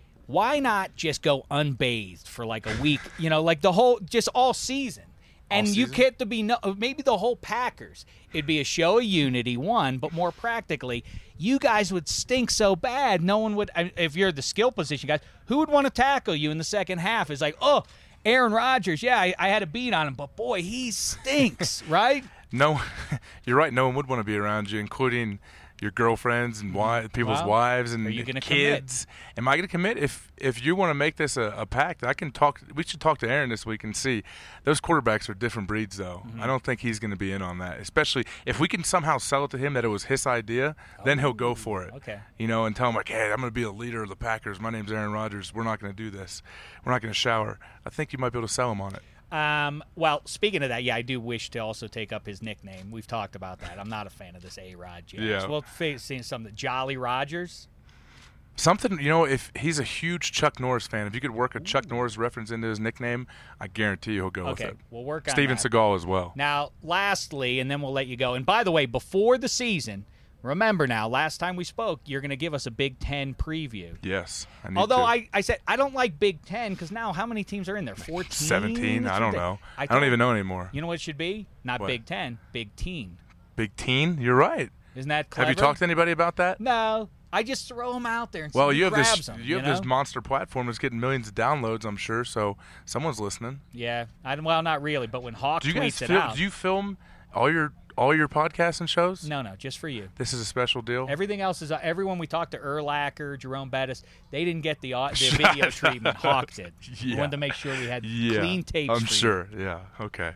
S2: Why not just go unbathed for like a week, you know, like the whole, just all season? And you
S5: season?
S2: get to be, no, maybe the whole Packers. It'd be a show of unity, one, but more practically, you guys would stink so bad, no one would, I- if you're the skill position guys, who would want to tackle you in the second half? It's like, oh, Aaron Rodgers, yeah, I, I had a beat on him, but boy, he stinks, right?
S5: No, you're right. No one would want to be around you, including your girlfriends and wives, people's
S2: Well,
S5: wives and
S2: are you gonna
S5: kids. Am I going to commit? If if you want to make this a, a pact, I can talk. We should talk to Aaron this week and see. Those quarterbacks are different breeds, though.
S2: Mm-hmm.
S5: I don't think he's going to be in on that. Especially if we can somehow sell it to him that it was his idea, then he'll go for it.
S2: okay.
S5: You know, and tell him like, hey, I'm going to be a leader of the Packers. My name's Aaron Rodgers. We're not going to do this. We're not going to shower. I think you might be able to sell him on it.
S2: Um, well, speaking of that, yeah, I do wish to also take up his nickname. We've talked about that. I'm not a fan of this A-Rod jazz.
S5: Yeah.
S2: We'll face seeing something. Jolly Rogers.
S5: Something, you know, if he's a huge Chuck Norris fan, if you could work a Chuck Norris reference into his nickname, I guarantee you he'll go
S2: Okay,
S5: with it.
S2: we'll work on
S5: Steven
S2: that.
S5: Seagal as well.
S2: Now, lastly, and then we'll let you go. And by the way, before the season, Remember now, last time we spoke, you're going to give us a Big Ten preview.
S5: Yes. I need
S2: Although
S5: to.
S2: I, I said I don't like Big Ten because now how many teams are in there? fourteen?
S5: seventeen? I don't know.
S2: I,
S5: I don't even know anymore.
S2: You know what it should be? Not
S5: What?
S2: Big Ten, Big Teen.
S5: Big Teen? You're right.
S2: Isn't that clever?
S5: Have you talked to anybody about that?
S2: No. I just throw them out there and
S5: Well,
S2: see
S5: you
S2: who
S5: have
S2: grabs
S5: this
S2: them.
S5: you have
S2: know?
S5: this monster platform that's getting millions of downloads, I'm sure, so someone's listening.
S2: Yeah. I, well, not really, but when Hawk
S5: Do you guys
S2: tweets it
S5: fil-
S2: out.
S5: do you film all your all your podcasts and shows?
S2: No, no, just for you.
S5: This is a special deal.
S2: Everything else is uh, everyone we talked to, Urlacher, Jerome Bettis, they didn't get the, au- the video treatment. Hawk did. We
S5: Yeah.
S2: wanted to make sure we had
S5: yeah,
S2: clean tapes.
S5: I'm
S2: for you.
S5: sure. Yeah. Okay.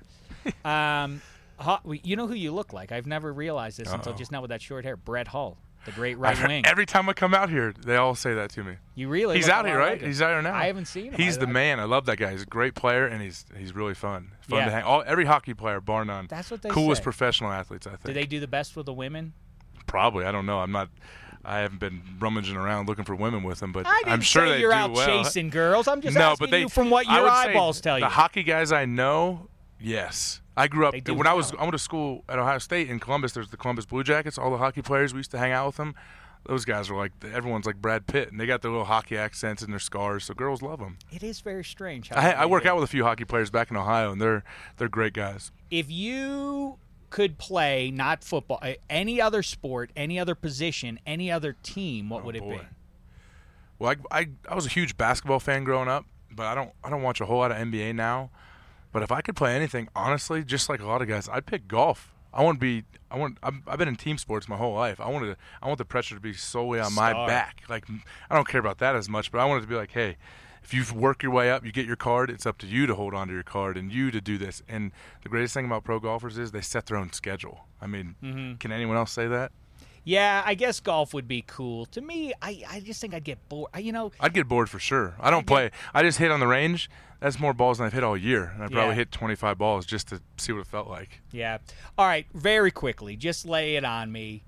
S2: Um, Hawk, you know who you look like? I've never realized this until
S5: Uh-oh.
S2: just now with that short hair. Brett Hull, the great
S5: I've
S2: right
S5: heard-
S2: wing.
S5: Every time I come out here, they all say that to me.
S2: You really?
S5: He's
S2: look a
S5: out here,
S2: lot
S5: right?
S2: like him.
S5: He's out here now.
S2: I haven't seen him.
S5: He's
S2: I-
S5: the
S2: I-
S5: man. I love that guy. He's a great player, and he's he's really fun. Fun
S2: Yeah.
S5: to hang. All every hockey player, bar none.
S2: That's what they
S5: Coolest
S2: say.
S5: professional athletes, I think.
S2: Do they do the best with the women?
S5: Probably. I don't know. I'm not. I haven't been rummaging around looking for women with them, but
S2: I didn't
S5: I'm sure
S2: say
S5: they
S2: you're
S5: do
S2: out
S5: well.
S2: chasing girls. I'm just
S5: no,
S2: asking
S5: but they,
S2: you from what
S5: I
S2: your
S5: would say
S2: eyeballs tell
S5: the
S2: you.
S5: The hockey guys I know, yes. I grew up
S2: They do
S5: when I was
S2: well.
S5: I went to school at Ohio State in Columbus. There's the Columbus Blue Jackets. All the hockey players, we used to hang out with them. Those guys are like everyone's like Brad Pitt, and they got their little hockey accents and their scars, so girls love them.
S2: It is very strange. How
S5: I,
S2: they
S5: I work
S2: do.
S5: out with a few hockey players back in Ohio, and they're they're great guys.
S2: If you could play not football, uh, any other sport, any other position, any other team, what
S5: Oh,
S2: would it
S5: boy.
S2: be?
S5: Well, I, I I was a huge basketball fan growing up, but I don't I don't watch a whole lot of N B A now. But if I could play anything, honestly, just like a lot of guys, I'd pick golf. I want to be. I want. I'm, I've been in team sports my whole life. I wanted. To, I want the pressure to be solely on my
S2: Star.
S5: back. Like I don't care about that as much, but I want it to be like, hey, if you work your way up, you get your card. It's up to you to hold on to your card and you to do this. And the greatest thing about pro golfers is they set their own schedule. I mean,
S2: Mm-hmm.
S5: can anyone else say that?
S2: Yeah, I guess golf would be cool. To me, I, I just think I'd get bored. I, you know,
S5: I'd get bored for sure. I don't
S2: get-
S5: play. I just hit on the range. That's more balls than I've hit all year. And I probably
S2: Yeah.
S5: hit twenty-five balls just to see what it felt like.
S2: yeah. All right, very quickly, just lay it on me.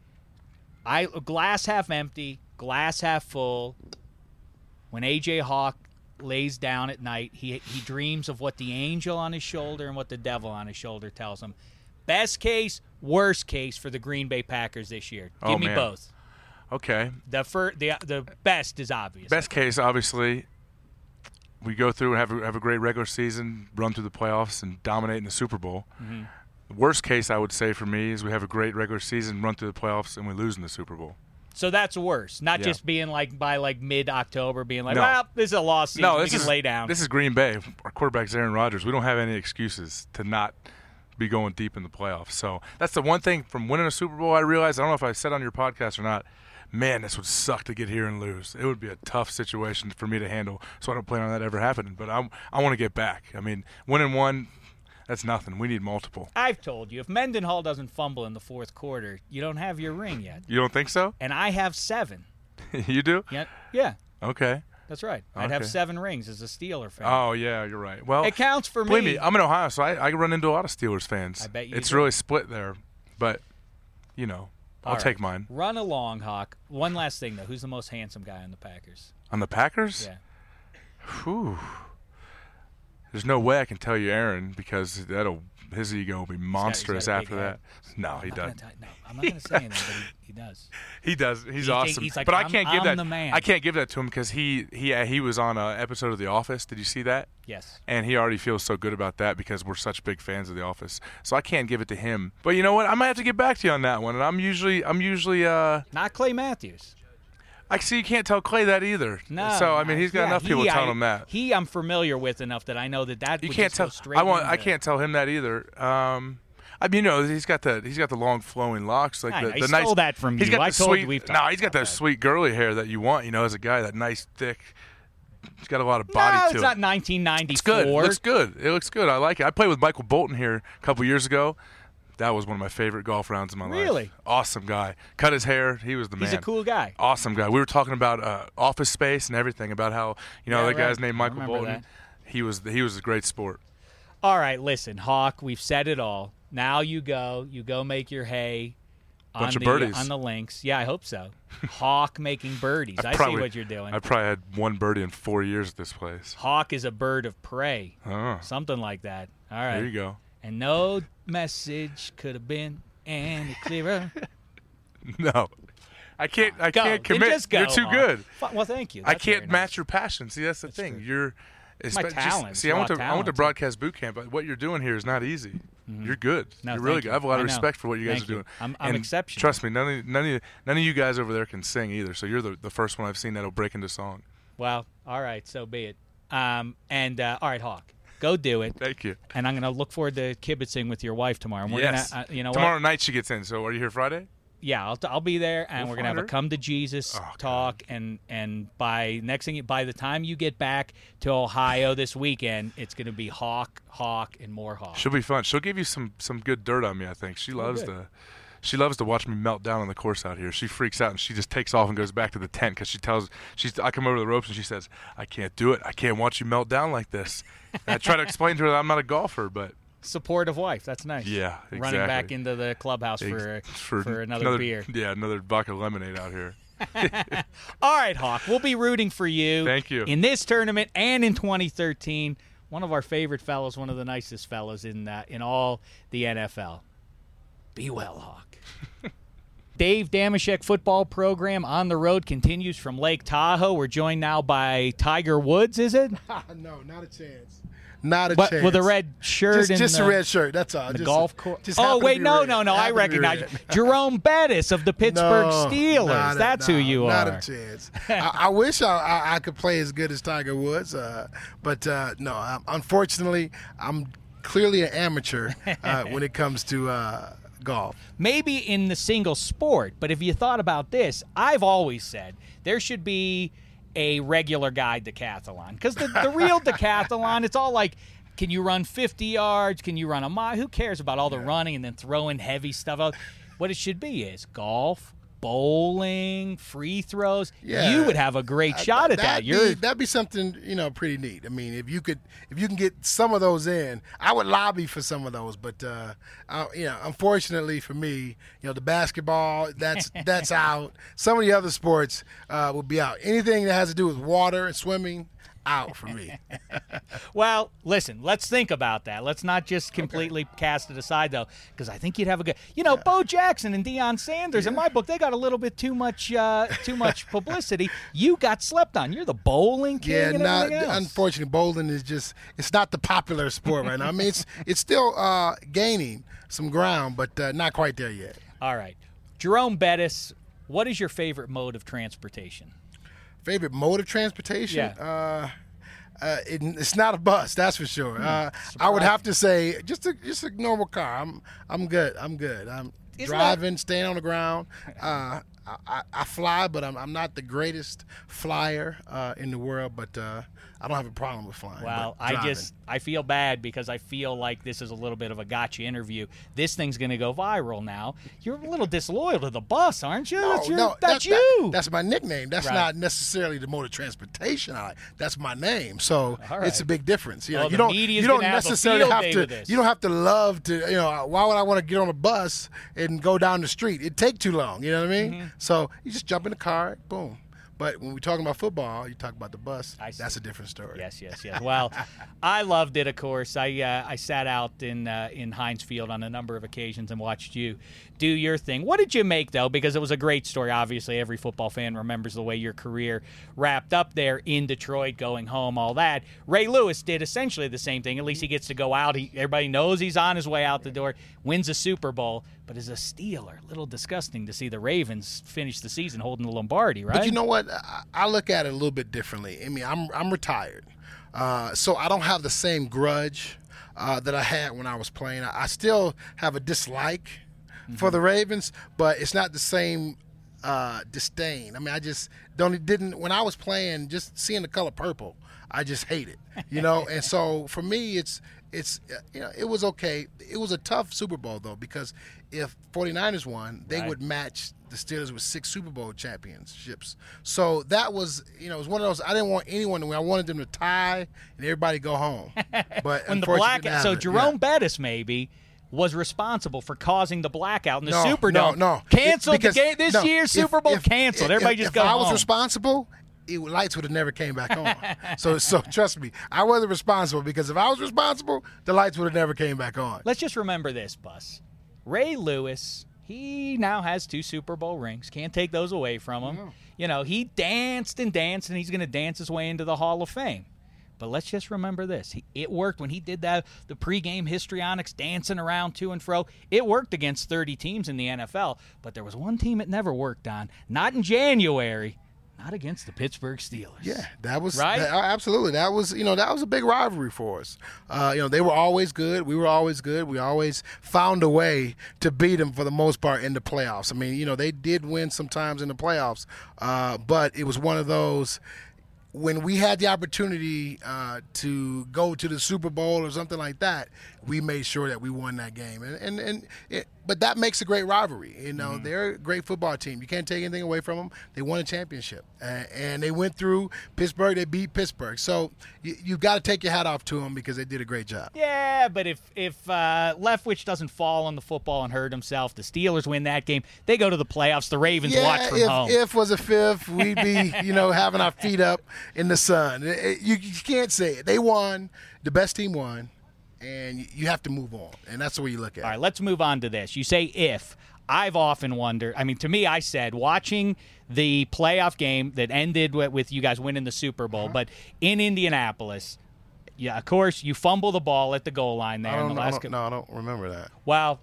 S2: I glass half empty, glass half full. When A J Hawk lays down at night, he he dreams of what the angel on his shoulder and what the devil on his shoulder tells him. Best case, worst case for the Green Bay Packers this year. Give
S5: Oh,
S2: me
S5: man.
S2: both.
S5: Okay.
S2: The fir- the the best is obvious.
S5: Best case, obviously, we go through and have a, have a great regular season, run through the playoffs, and dominate in the Super Bowl.
S2: Mm-hmm.
S5: The worst case, I would say, for me, is we have a great regular season, run through the playoffs, and we lose in the Super Bowl.
S2: So that's worse. Not
S5: Yeah.
S2: just being like by like mid October, being like,
S5: No.
S2: well, this is a lost season.
S5: No,
S2: we
S5: this
S2: can
S5: is
S2: lay down.
S5: This is Green Bay. Our quarterback's Aaron Rodgers. We don't have any excuses to not be going deep in the playoffs. So that's the one thing from winning a Super Bowl I realized. I don't know if I said on your podcast or not. Man, this would suck to get here and lose. It would be a tough situation for me to handle. So I don't plan on that ever happening. But I I want to get back. I mean, winning one, that's nothing. We need multiple.
S2: I've told you, if Mendenhall doesn't fumble in the fourth quarter, you don't have your ring yet.
S5: You don't think so?
S2: And I have seven.
S5: You do?
S2: Yeah, yeah,
S5: Okay.
S2: that's right. I'd have
S5: Okay.
S2: seven rings as a Steeler fan.
S5: Oh yeah, you're right. Well,
S2: It counts for
S5: believe
S2: me.
S5: me, I'm in Ohio, so I, I run into a lot of Steelers fans.
S2: I bet you
S5: It's
S2: do.
S5: really split there, but you know, I'll
S2: All right.
S5: take mine.
S2: Run along, Hawk. One last thing, though. Who's the most handsome guy on the Packers?
S5: On the Packers?
S2: Yeah.
S5: Whew. There's no way I can tell you Aaron because that'll his ego will be monstrous
S2: got a
S5: after
S2: big
S5: that.
S2: head.
S5: No,
S2: I'm
S5: he
S2: not gonna
S5: doesn't.
S2: tell- no, I'm not going to say anything, but he, he does.
S5: He does. He's
S2: He think-
S5: awesome.
S2: he's like,
S5: but I
S2: I'm-
S5: can't give
S2: I'm
S5: that.
S2: the man.
S5: I can't give that to him because he he he was on an episode of The Office. Did you see that?
S2: Yes.
S5: And he already feels so good about that because we're such big fans of The Office. So I can't give it to him. But you know what? I might have to get back to you on that one. And I'm usually I'm usually uh
S2: Not Clay Matthews.
S5: I see you can't tell Clay that either.
S2: No.
S5: So I mean he's got
S2: yeah,
S5: enough people
S2: he,
S5: telling
S2: I,
S5: him that.
S2: He, I'm familiar with enough that I know that that
S5: You
S2: would
S5: can't
S2: just
S5: tell.
S2: go straight
S5: I want. I
S2: into-
S5: can't tell him that either. Um, I mean, you know, he's got the he's got the long flowing locks, like
S2: I
S5: the,
S2: know, he
S5: the
S2: stole
S5: nice.
S2: that from
S5: he's
S2: you.
S5: got
S2: I
S5: the
S2: told
S5: sweet.
S2: you we've
S5: no,
S2: talked
S5: he's got
S2: about
S5: that
S2: that.
S5: sweet girly hair that you want. You know, as a guy, that nice thick. He's got a lot of body
S2: No,
S5: to
S2: it's
S5: it.
S2: not nineteen ninety-four.
S5: It's good. It looks good. It looks good. I like it. I played with Michael Bolton here a couple years ago. That was one of my favorite golf rounds in my life.
S2: Really?
S5: Awesome guy. Cut his hair. He was the man.
S2: He's a cool guy.
S5: Awesome guy. We were talking about uh, Office Space and everything about how you know
S2: Yeah,
S5: that guy's
S2: right.
S5: named
S2: I
S5: Michael
S2: remember
S5: Bolton.
S2: that.
S5: He was he was a great sport.
S2: All right, listen, Hawk, we've said it all. Now you go. You go make your hay
S5: Bunch
S2: on
S5: of
S2: the
S5: birdies.
S2: on the links. Yeah, I hope so. Hawk making birdies. I
S5: probably-
S2: see what you're doing.
S5: I probably had one birdie in four years at this place.
S2: Hawk is a bird of prey.
S5: Oh,
S2: Something like that. All right.
S5: there you go.
S2: And no message could have been any clearer.
S5: No. I can't. I
S2: Go.
S5: can't
S2: Then
S5: commit.
S2: just go,
S5: You're too
S2: Hawk.
S5: good.
S2: F- Well, thank you.
S5: I
S2: That's very
S5: can't
S2: nice.
S5: match your passion. See, that's the
S2: That's
S5: thing.
S2: true.
S5: You're. It's
S2: My
S5: just-
S2: talents,
S5: See, I went
S2: raw
S5: to I went to
S2: talents.
S5: broadcast boot camp, but what you're doing here is not easy. You're good.
S2: No,
S5: you're really
S2: thank
S5: good.
S2: you.
S5: I have a lot of
S2: I know.
S5: respect for what you guys
S2: Thank
S5: are
S2: you.
S5: doing.
S2: I'm- I'm
S5: And
S2: exceptional.
S5: Trust me, none of none of you, none of you guys over there can sing either. So you're the the first one I've seen that'll break into song.
S2: Well, all right, so be it. Um, and uh, all right, Hawk, go do it.
S5: Thank you.
S2: And I'm going to look forward to kibitzing with your wife tomorrow. And we're
S5: yes.
S2: Gonna, uh, you know
S5: Tomorrow
S2: what?
S5: night she gets in. So are you here Friday?
S2: Yeah, I'll, I'll be there, and
S5: We'll
S2: we're gonna have
S5: find
S2: a
S5: her.
S2: come to Jesus
S5: Oh,
S2: talk, and and by next thing, by the time you get back to Ohio this weekend, it's gonna be Hawk, Hawk, and more Hawk.
S5: She'll be fun. She'll give you some some good dirt on me. I think she loves
S2: good.
S5: to. She loves to watch me melt down on the course out here. She freaks out and she just takes off and goes back to the tent because she tells she's. I come over to the ropes and she says, "I can't do it. I can't watch you melt down like this." And I try to explain to her that I'm not a golfer, but
S2: Supportive wife, that's nice.
S5: yeah, exactly.
S2: Running back into the clubhouse for
S5: Ex-
S2: for, another, beer.
S5: Yeah, another vodka lemonade out here.
S2: All right, Hawk, we'll be rooting for you.
S5: Thank you.
S2: In this tournament and in twenty thirteen. One of our favorite fellows, one of the nicest fellows in uh, in all the N F L. Be well, Hawk. Dave Dameshek football program on the road continues from Lake Tahoe. We're joined now by Tiger Woods, is it?
S6: No, not a chance. Not a
S2: But
S6: chance.
S2: with a red shirt
S6: just,
S2: and
S6: just
S2: the,
S6: a red shirt. That's all.
S2: the
S6: just
S2: golf
S6: a-
S2: course.
S6: just
S2: Oh
S6: happened to
S2: wait,
S6: be
S2: no,
S6: red.
S2: no, no. I
S6: Happened to be
S2: recognize you.
S6: red.
S2: Jerome Bettis of the Pittsburgh
S6: No,
S2: Steelers.
S6: not a-
S2: That's
S6: no,
S2: who you
S6: not
S2: are.
S6: Not a chance. I, I wish I, I, I could play as good as Tiger Woods, uh, but uh, no. I, unfortunately, I'm clearly an amateur uh, when it comes to uh, golf.
S2: Maybe in the single sport, but if you thought about this, I've always said there should be a regular guy decathlon because the, the real decathlon, it's all like, can you run fifty yards? Can you run a mile? Who cares about all the running and then throwing heavy stuff out? What it should be is golf, bowling, free throws.
S6: Yeah.
S2: You would have a great shot at that.
S6: That'd
S2: You're
S6: be, that'd be something, you know, pretty neat. I mean, if you could, if you can get some of those in, I would lobby for some of those. But uh, I, you know, unfortunately for me, you know, the basketball that's that's out. Some of the other sports uh, will be out. Anything that has to do with water and swimming, out for me.
S2: Well, listen, let's think about that. Let's not just completely cast it aside, though, because I think you'd have a good. You know, Bo Jackson and Deion Sanders, in my book, they got a little bit too much uh, too much publicity. You got slept on. You're the bowling king
S6: Yeah,
S2: and
S6: not
S2: everything else.
S6: unfortunately, bowling is just it's not the popular sport right now. I mean, it's it's still uh, gaining some ground, but uh, not quite there yet.
S2: All right. Jerome Bettis, what is your favorite mode of transportation?
S6: Favorite mode of transportation?
S2: Yeah.
S6: Uh, uh, it, it's not a bus, that's for sure. Uh, I would have to say just a just a normal car. I'm I'm good. I'm good. I'm
S2: Isn't
S6: driving, staying on the ground. Uh, I, I, I fly, but I'm I'm not the greatest flyer uh, in the world. But uh, I don't have a problem with flying.
S2: Well,
S6: but
S2: I
S6: driving.
S2: just I feel bad because I feel like this is a little bit of a gotcha interview. This thing's going to go viral now. You're a little disloyal to the bus, aren't you?
S6: No,
S2: that's your,
S6: no,
S2: that's
S6: that-
S2: you.
S6: that- that's my nickname. That's
S2: Right.
S6: not necessarily the mode of transportation. I, that's my name. So
S2: All right.
S6: it's a big difference. You know,
S2: Well,
S6: you
S2: the
S6: don't
S2: media's
S6: you don't
S2: gonna have a
S6: necessarily
S2: field
S6: have
S2: day
S6: to.
S2: with this.
S6: You don't have to love to. You know, why would I want to get on a bus and go down the street? It'd take too long. You know what I mean?
S2: Mm-hmm.
S6: So you just jump in the car, boom. But when we're talking about football, you talk about the bus.
S2: I see.
S6: That's a different story.
S2: Yes, yes, yes. Well, I loved it. Of course, I uh, I sat out in uh, in Heinz Field on a number of occasions and watched you do your thing. What did you make though? Because it was a great story. Obviously, every football fan remembers the way your career wrapped up there in Detroit, going home, all that. Ray Lewis did essentially the same thing. At least he gets to go out. He, everybody knows he's on his way out the door. Wins a Super Bowl, but is a Steeler. A little disgusting to see the Ravens finish the season holding the Lombardi, right?
S6: But you know what? I, I look at it a little bit differently. I mean, I'm I'm retired, uh, so I don't have the same grudge uh, that I had when I was playing. I, I still have a dislike mm-hmm. for the Ravens, but it's not the same uh, disdain. I mean, I just don't didn't when I was playing. Just seeing the color purple, I just hate it. You know, and so for me, it's. It's you know it was okay. It was a tough Super Bowl though because if 49ers won, they
S2: Right.
S6: would match the Steelers with six Super Bowl championships. So that was you know it was one of those. I didn't want anyone to win. I wanted them to tie and everybody go home. But
S2: when the
S6: unfortunately,
S2: black
S6: didn't
S2: so
S6: happen.
S2: Jerome
S6: Yeah.
S2: Bettis maybe was responsible for causing the blackout in the
S6: No,
S2: Superdome.
S6: No, no,
S2: Canceled
S6: Because-
S2: the game this
S6: no,
S2: year's
S6: if-
S2: Super Bowl.
S6: if-
S2: canceled.
S6: if-
S2: Everybody
S6: if,
S2: just
S6: if
S2: go
S6: I was
S2: home.
S6: responsible, it, lights would have never came back on. so, so trust me, I wasn't responsible because if I was responsible, the lights would have never came back on.
S2: Let's just remember this, Bus. Ray Lewis He now has two Super Bowl rings. Can't take those away from him.
S6: No.
S2: You know, he danced and danced, and he's going to dance his way into the Hall of Fame. But let's just remember this. He, it worked when he did that, the pregame histrionics, dancing around to and fro. It worked against thirty teams in the N F L. But there was one team it never worked on. Not in January. Not against the Pittsburgh Steelers.
S6: Yeah, that was
S2: right.
S6: That, absolutely, that was you know that was a big rivalry for us. Uh, you know, they were always good. We were always good. We always found a way to beat them for the most part in the playoffs. I mean, you know, they did win sometimes in the playoffs, uh, but it was one of those. When we had the opportunity uh, to go to the Super Bowl or something like that, we made sure that we won that game. And and, and it, but that makes a great rivalry. You know, mm-hmm. They're a great football team. You can't take anything away from them. They won a championship, and, and they went through Pittsburgh. They beat Pittsburgh. So you, you've got to take your hat off to them because they did a great job.
S2: Yeah, but if if uh, Leftwich doesn't fall on the football and hurt himself, the Steelers win that game. They go to the playoffs. The Ravens
S6: yeah,
S2: watch from
S6: if,
S2: home.
S6: If was a fifth, we'd be you know having our feet up in the sun. It, it, you, you can't say it. They won. The best team won. And you have to move on, and that's the way you look at it.
S2: All right, let's move on to this. You say if. I've often wondered. I mean, to me, I said watching the playoff game that ended with, with you guys winning the Super Bowl, uh-huh. but in Indianapolis, yeah, of course, you fumble the ball at the goal line there.
S6: I don't,
S2: in the
S6: I
S2: last
S6: don't, no, I don't remember that.
S2: Well,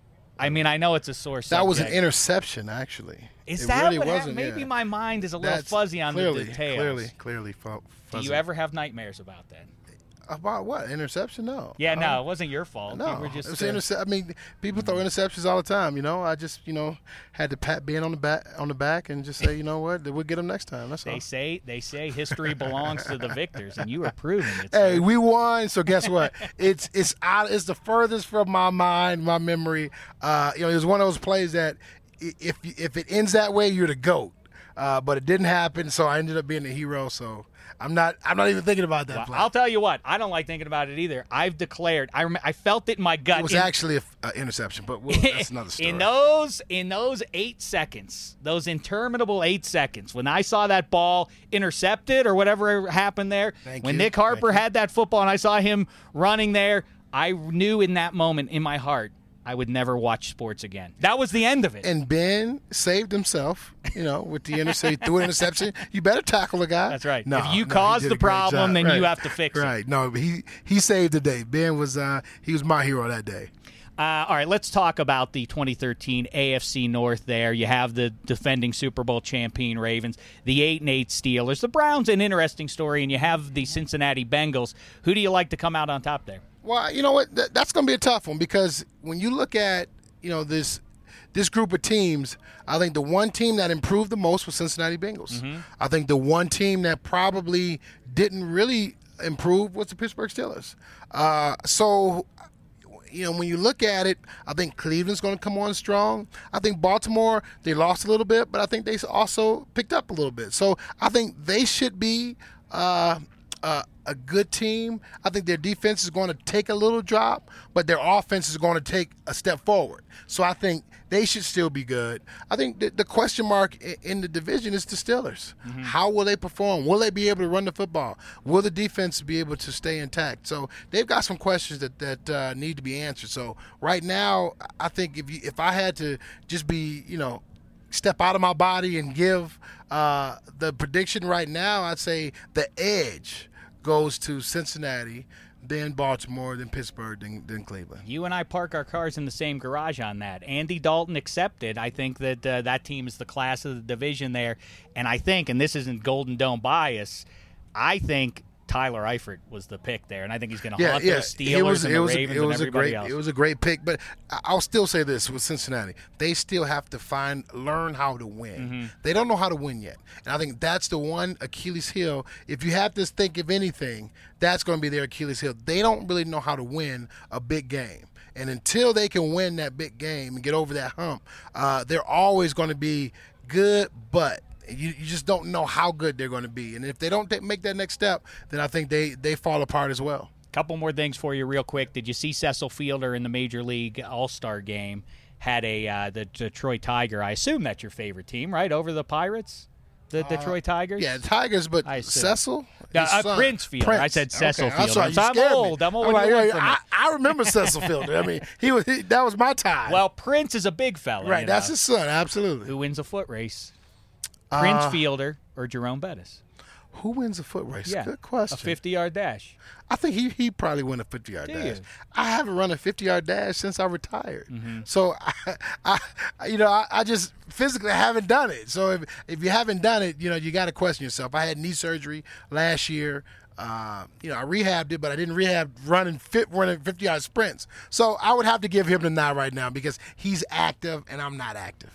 S2: I mean, I know it's a sore subject.
S6: That was an interception, actually.
S2: Is
S6: it
S2: that
S6: really
S2: what
S6: wasn't,
S2: happened? Maybe
S6: yeah.
S2: my mind is a little
S6: That's
S2: fuzzy on
S6: clearly,
S2: the details.
S6: Clearly, clearly fu- fuzzy.
S2: Do you ever have nightmares about that?
S6: About what? Interception? No.
S2: Yeah, no,
S6: um,
S2: it wasn't your fault.
S6: No,
S2: you were just,
S6: it was
S2: uh,
S6: interce- I mean, people throw interceptions all the time. You know, I just, you know, had to pat Ben on the back, on the back, and just say, you know what, we'll get him next time. That's
S2: They
S6: all.
S2: say they say history belongs to the victors, and you are proving it.
S6: Hey,
S2: sir.
S6: we won. So guess what? it's it's out. It's the furthest from my mind, my memory. Uh, you know, it was one of those plays that i- if if it ends that way, you're the GOAT. Uh, but it didn't happen, so I ended up being the hero. So. I'm not. I'm not even thinking about that.
S2: Well,
S6: play.
S2: I'll tell you what. I don't like thinking about it either. I've declared. I rem- I felt it in my gut.
S6: It was
S2: in,
S6: actually an uh, interception, but we'll, that's another story.
S2: In those in those eight seconds, those interminable eight seconds, when I saw that ball intercepted or whatever happened there,
S6: Thank
S2: when
S6: you.
S2: Nick Harper
S6: Thank you.
S2: had that football and I saw him running there, I knew in that moment in my heart I would never watch sports again. That was the end of it.
S6: And Ben saved himself, you know, with the interception. Threw an interception. You better tackle the guy.
S2: That's right.
S6: No,
S2: if you
S6: no,
S2: cause
S6: he did
S2: the
S6: a great
S2: problem,
S6: job.
S2: then
S6: right.
S2: you have to fix it.
S6: Right. No, but he he saved the day. Ben was uh, he was my hero that day.
S2: Uh, all right, let's talk about the twenty thirteen A F C North there. You have the defending Super Bowl champion Ravens, the eight and eight Steelers. The Browns, an interesting story, and you have the Cincinnati Bengals. Who do you like to come out on top there?
S6: Well, you know what? Th- that's going to be a tough one because when you look at, you know, this this group of teams, I think the one team that improved the most was Cincinnati Bengals. Mm-hmm. I think the one team that probably didn't really improve was the Pittsburgh Steelers. Uh, so, you know, when you look at it, I think Cleveland's going to come on strong. I think Baltimore, they lost a little bit, but I think they also picked up a little bit. So I think they should be uh, uh, a good team. I think their defense is going to take a little drop, but their offense is going to take a step forward. So I think they should still be good. I think the, the question mark in the division is the Steelers. Mm-hmm. How will they perform? Will they be able to run the football? Will the defense be able to stay intact? So they've got some questions that, that uh, need to be answered. So right now, I think if you, if I had to just be, you know, step out of my body and give uh, the prediction right now, I'd say the edge goes to Cincinnati, then Baltimore, then Pittsburgh, then, then Cleveland.
S2: You and I park our cars in the same garage on that. Andy Dalton accepted. I think that uh, that team is the class of the division there. And I think, and this isn't Golden Dome bias, I think Tyler Eifert was the pick there, and I think he's going to
S6: Yeah,
S2: haunt
S6: yeah.
S2: those
S6: It
S2: Steelers
S6: was,
S2: and
S6: it
S2: the
S6: was,
S2: Ravens
S6: it was
S2: and
S6: a
S2: everybody
S6: great,
S2: else.
S6: It was a great pick, but I- I'll still say this with Cincinnati. They still have to find, learn how to win.
S2: Mm-hmm.
S6: They don't know how to win yet. And I think that's the one Achilles heel. If you have to think of anything, that's going to be their Achilles heel. They don't really know how to win a big game. And until they can win that big game and get over that hump, uh, they're always going to be good, but You, you just don't know how good they're going to be. And if they don't t- make that next step, then I think they, they fall apart as well.
S2: Couple more things for you real quick. Did you see Cecil Fielder in the Major League All-Star game had a uh, the Detroit Tiger? I assume that's your favorite team, right, over the Pirates? The Detroit Tigers?
S6: Yeah, Tigers, but
S2: I assume.
S6: Cecil?
S2: No,
S6: his
S2: uh,
S6: son.
S2: Prince Fielder. I said Cecil
S6: Okay, I'm
S2: Fielder.
S6: sorry,
S2: So
S6: you
S2: I'm
S6: scared me.
S2: old. I'm old.
S6: I'm
S2: What do you
S6: like,
S2: want
S6: yeah,
S2: from me?
S6: I, I remember Cecil Fielder. I mean, he was he, that was my time.
S2: Well, Prince is a big fella.
S6: right,
S2: you
S6: that's
S2: know.
S6: his son. Absolutely.
S2: Who wins a foot race? Prince
S6: Uh,
S2: Fielder or Jerome Bettis?
S6: Who wins a foot race?
S2: Yeah,
S6: Good question.
S2: a fifty-yard dash.
S6: I think he he probably win a fifty-yard
S2: Do
S6: dash.
S2: you?
S6: I haven't run a fifty-yard dash since I retired.
S2: Mm-hmm.
S6: So, I, I, you know, I, I just physically haven't done it. So if if you haven't done it, you know, you got to question yourself. I had knee surgery last year. Uh, you know, I rehabbed it, but I didn't rehab running fit running fifty-yard sprints. So I would have to give him the nod right now because he's active and I'm not active.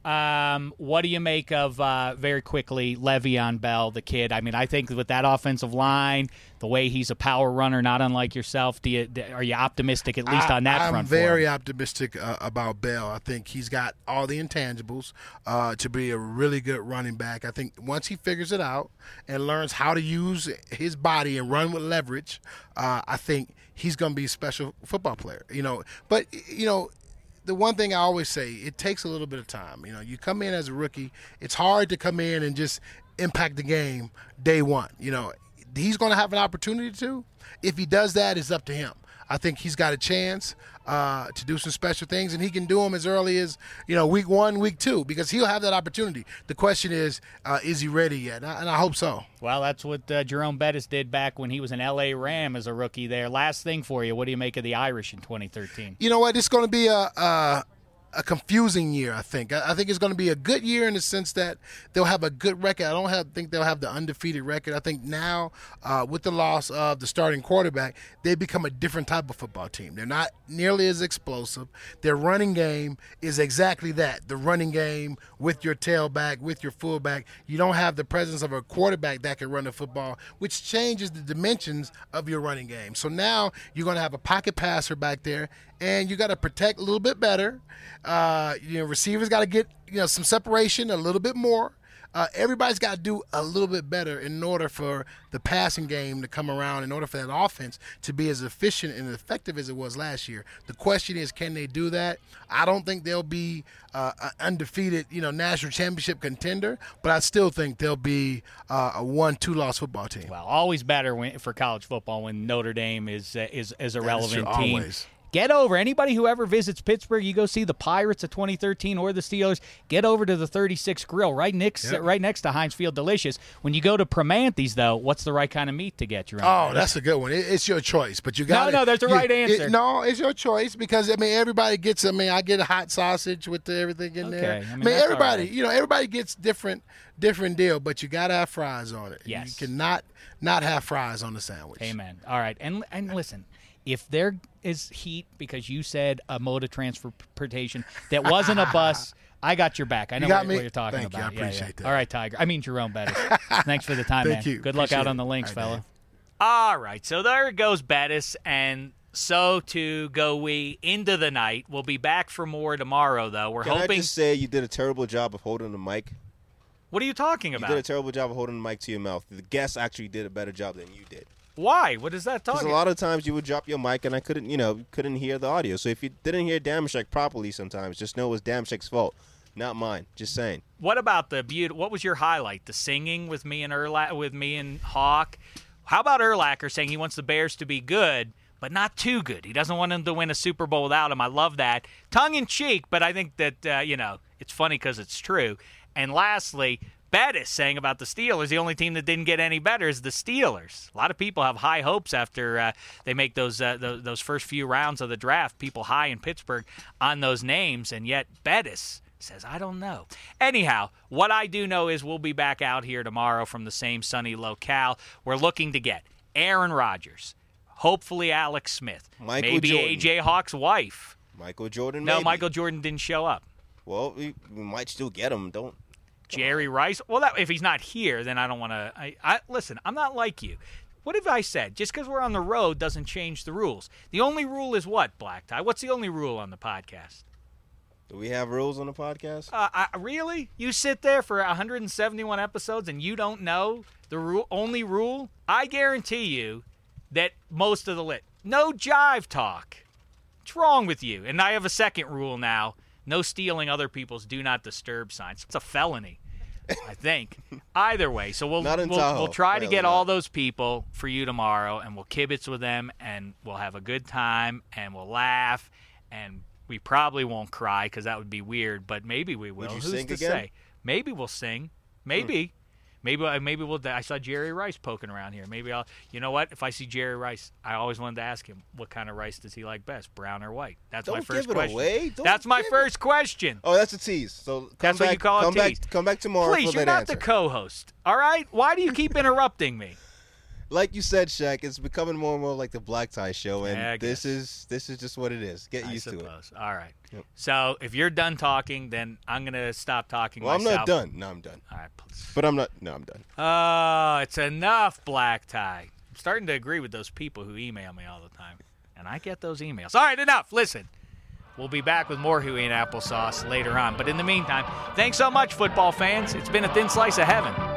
S2: Um, what do you make of, uh, very quickly, Le'Veon Bell, the kid? I mean, I think with that offensive line, the way he's a power runner, not unlike yourself, do you, are you optimistic at least
S6: I,
S2: on that
S6: I'm
S2: front?
S6: very
S2: for him?
S6: optimistic uh, about Bell. I think he's got all the intangibles uh, to be a really good running back. I think once he figures it out and learns how to use his body and run with leverage, uh, I think he's going to be a special football player. You know, but you know. The one thing I always say, it takes a little bit of time. You know, you come in as a rookie, it's hard to come in and just impact the game day one. You know, he's going to have an opportunity to. If he does that, it's up to him. I think he's got a chance uh, to do some special things, and he can do them as early as, you know, week one, week two, because he'll have that opportunity. The question is, uh, is he ready yet? And I, and I hope so.
S2: Well, that's what uh, Jerome Bettis did back when he was an L A Ram as a rookie there. Last thing for you, what do you make of the Irish in twenty thirteen?
S6: You know what? It's going to be a, a a confusing year, I think. I, I think it's going to be a good year in the sense that they'll have a good record. I don't have, think they'll have the undefeated record. I think now, uh, with the loss of the starting quarterback, they become a different type of football team. They're not nearly as explosive. Their running game is exactly that, the running game with your tailback, with your fullback. You don't have the presence of a quarterback that can run the football, which changes the dimensions of your running game. So now you're going to have a pocket passer back there, and you got to protect a little bit better. Uh, you know, receivers got to get, you know, some separation a little bit more. Uh, everybody's got to do a little bit better in order for the passing game to come around, in order for that offense to be as efficient and effective as it was last year. The question is, can they do that? I don't think they'll be uh, an undefeated, you know, national championship contender, but I still think they'll be uh, a one, two-loss football team.
S2: Well, always better when, for college football when Notre Dame is uh, is, is a relevant
S6: true,
S2: team.
S6: always.
S2: Get over. Anybody who ever visits Pittsburgh, you go see the Pirates of twenty thirteen or the Steelers, get over to the thirty-six Grill right next
S6: Yep.
S2: right next to Heinz Field Delicious. When you go to Primanti's, though, what's the right kind of meat to get? Your
S6: Oh, that's a good one. It, it's your choice, but you got
S2: no, there's a right answer.
S6: no, it's your choice because I mean everybody gets. I mean, I get a hot sausage with the, everything in
S2: Okay,
S6: there.
S2: I mean, that's
S6: everybody,
S2: all right.
S6: you know, everybody gets different, different deal, but you got to have fries on it.
S2: Yes.
S6: You cannot not have fries on the sandwich.
S2: Amen. All right, and and listen, if there is heat because you said a mode of transportation that wasn't a bus, I got your back. I know
S6: got
S2: what,
S6: me?
S2: what you're talking
S6: Thank you.
S2: about.
S6: I
S2: Yeah, yeah.
S6: appreciate that.
S2: All right, Tiger. I mean Jerome Bettis. Thanks for the time,
S6: Thank
S2: man.
S6: you.
S2: Good luck
S6: Appreciate
S2: out on
S6: it.
S2: the links,
S6: All right,
S2: fella.
S6: Dave.
S2: All right, so there goes Bettis, and so to go we into the night. We'll be back for more tomorrow, though. We're
S3: Can
S2: hoping.
S3: I just say you did a terrible job of holding the mic?
S2: What are you talking
S3: You
S2: about?
S3: did a terrible job of holding the mic to your mouth. The guest actually did a better job than you did.
S2: Why? What is that
S3: Because
S2: talking?
S3: a lot of times you would drop your mic and I couldn't, you know, couldn't hear the audio. So if you didn't hear Damashek properly sometimes, just know it was Damashek's fault, not mine. Just saying.
S2: What about the beauty? What was your highlight? The singing with me and Erla- with me and Hawk. How about Urlacher saying he wants the Bears to be good, but not too good? He doesn't want them to win a Super Bowl without him. I love that. Tongue in cheek, but I think that uh, you know it's funny because it's true. And lastly, Bettis saying about the Steelers, the only team that didn't get any better is the Steelers. A lot of people have high hopes after uh, they make those, uh, those those first few rounds of the draft. People high in Pittsburgh on those names, and yet Bettis says, I don't know. Anyhow, what I do know is we'll be back out here tomorrow from the same sunny locale. We're looking to get Aaron Rodgers, hopefully Alex Smith,
S3: Michael
S2: maybe
S3: Jordan.
S2: A J Hawk's wife.
S3: Michael Jordan,
S2: No,
S3: maybe.
S2: Michael Jordan didn't show up.
S3: Well, we, we might still get him. Don't.
S2: Jerry Rice. Well, that, if he's not here, then I don't want to. I, I listen. I'm not like you. What have I said? Just because we're on the road doesn't change the rules. The only rule is what, Black Tie? What's the only rule on the podcast?
S3: Do we have rules on the podcast?
S2: Uh, I, really? You sit there for one hundred seventy-one episodes and you don't know the rule? Only rule? I guarantee you that most of the lit. No jive talk. What's wrong with you? And I have a second rule now. No stealing other people's do not disturb signs. It's a felony. I think. Either way, so we'll
S3: Not in
S2: we'll,
S3: Tahoe.
S2: we'll try to
S3: Apparently
S2: get all
S3: not.
S2: those people for you tomorrow, and we'll kibitz with them, and we'll have a good time, and we'll laugh, and we probably won't cry because that would be weird, but maybe we will.
S3: Would you
S2: Who's
S3: sing
S2: to
S3: again?
S2: say? Maybe we'll sing. Maybe. Maybe maybe we'll. I saw Jerry Rice poking around here. Maybe I'll. You know what? If I see Jerry Rice, I always wanted to ask him what kind of rice does he like best, brown or white. That's my
S3: Don't
S2: first
S3: give it
S2: question.
S3: away. Don't
S2: That's my
S3: give it-
S2: first question.
S3: Oh, that's a tease. So come
S2: That's
S3: back,
S2: what you call a
S3: come
S2: tease.
S3: Back, come back tomorrow
S2: Please,
S3: for
S2: you're
S3: that
S2: not
S3: answer.
S2: the co-host. All right? Why do you keep interrupting me?
S3: Like you said, Shaq, it's becoming more and more like the Black Tie Show, and
S2: Yeah, I
S3: this
S2: guess.
S3: is this is just what it is. Get
S2: I
S3: used to it.
S2: suppose. All right.
S3: Yep.
S2: So if you're done talking, then I'm gonna stop talking.
S3: Well, I'm
S2: myself.
S3: not done. No, I'm done.
S2: All right. Please.
S3: But I'm not. No, I'm done.
S2: Oh, it's enough, Black Tie. I'm starting to agree with those people who email me all the time, and I get those emails. All right, enough. Listen, we'll be back with more Huey and Applesauce later on. But in the meantime, thanks so much, football fans. It's been a thin slice of heaven.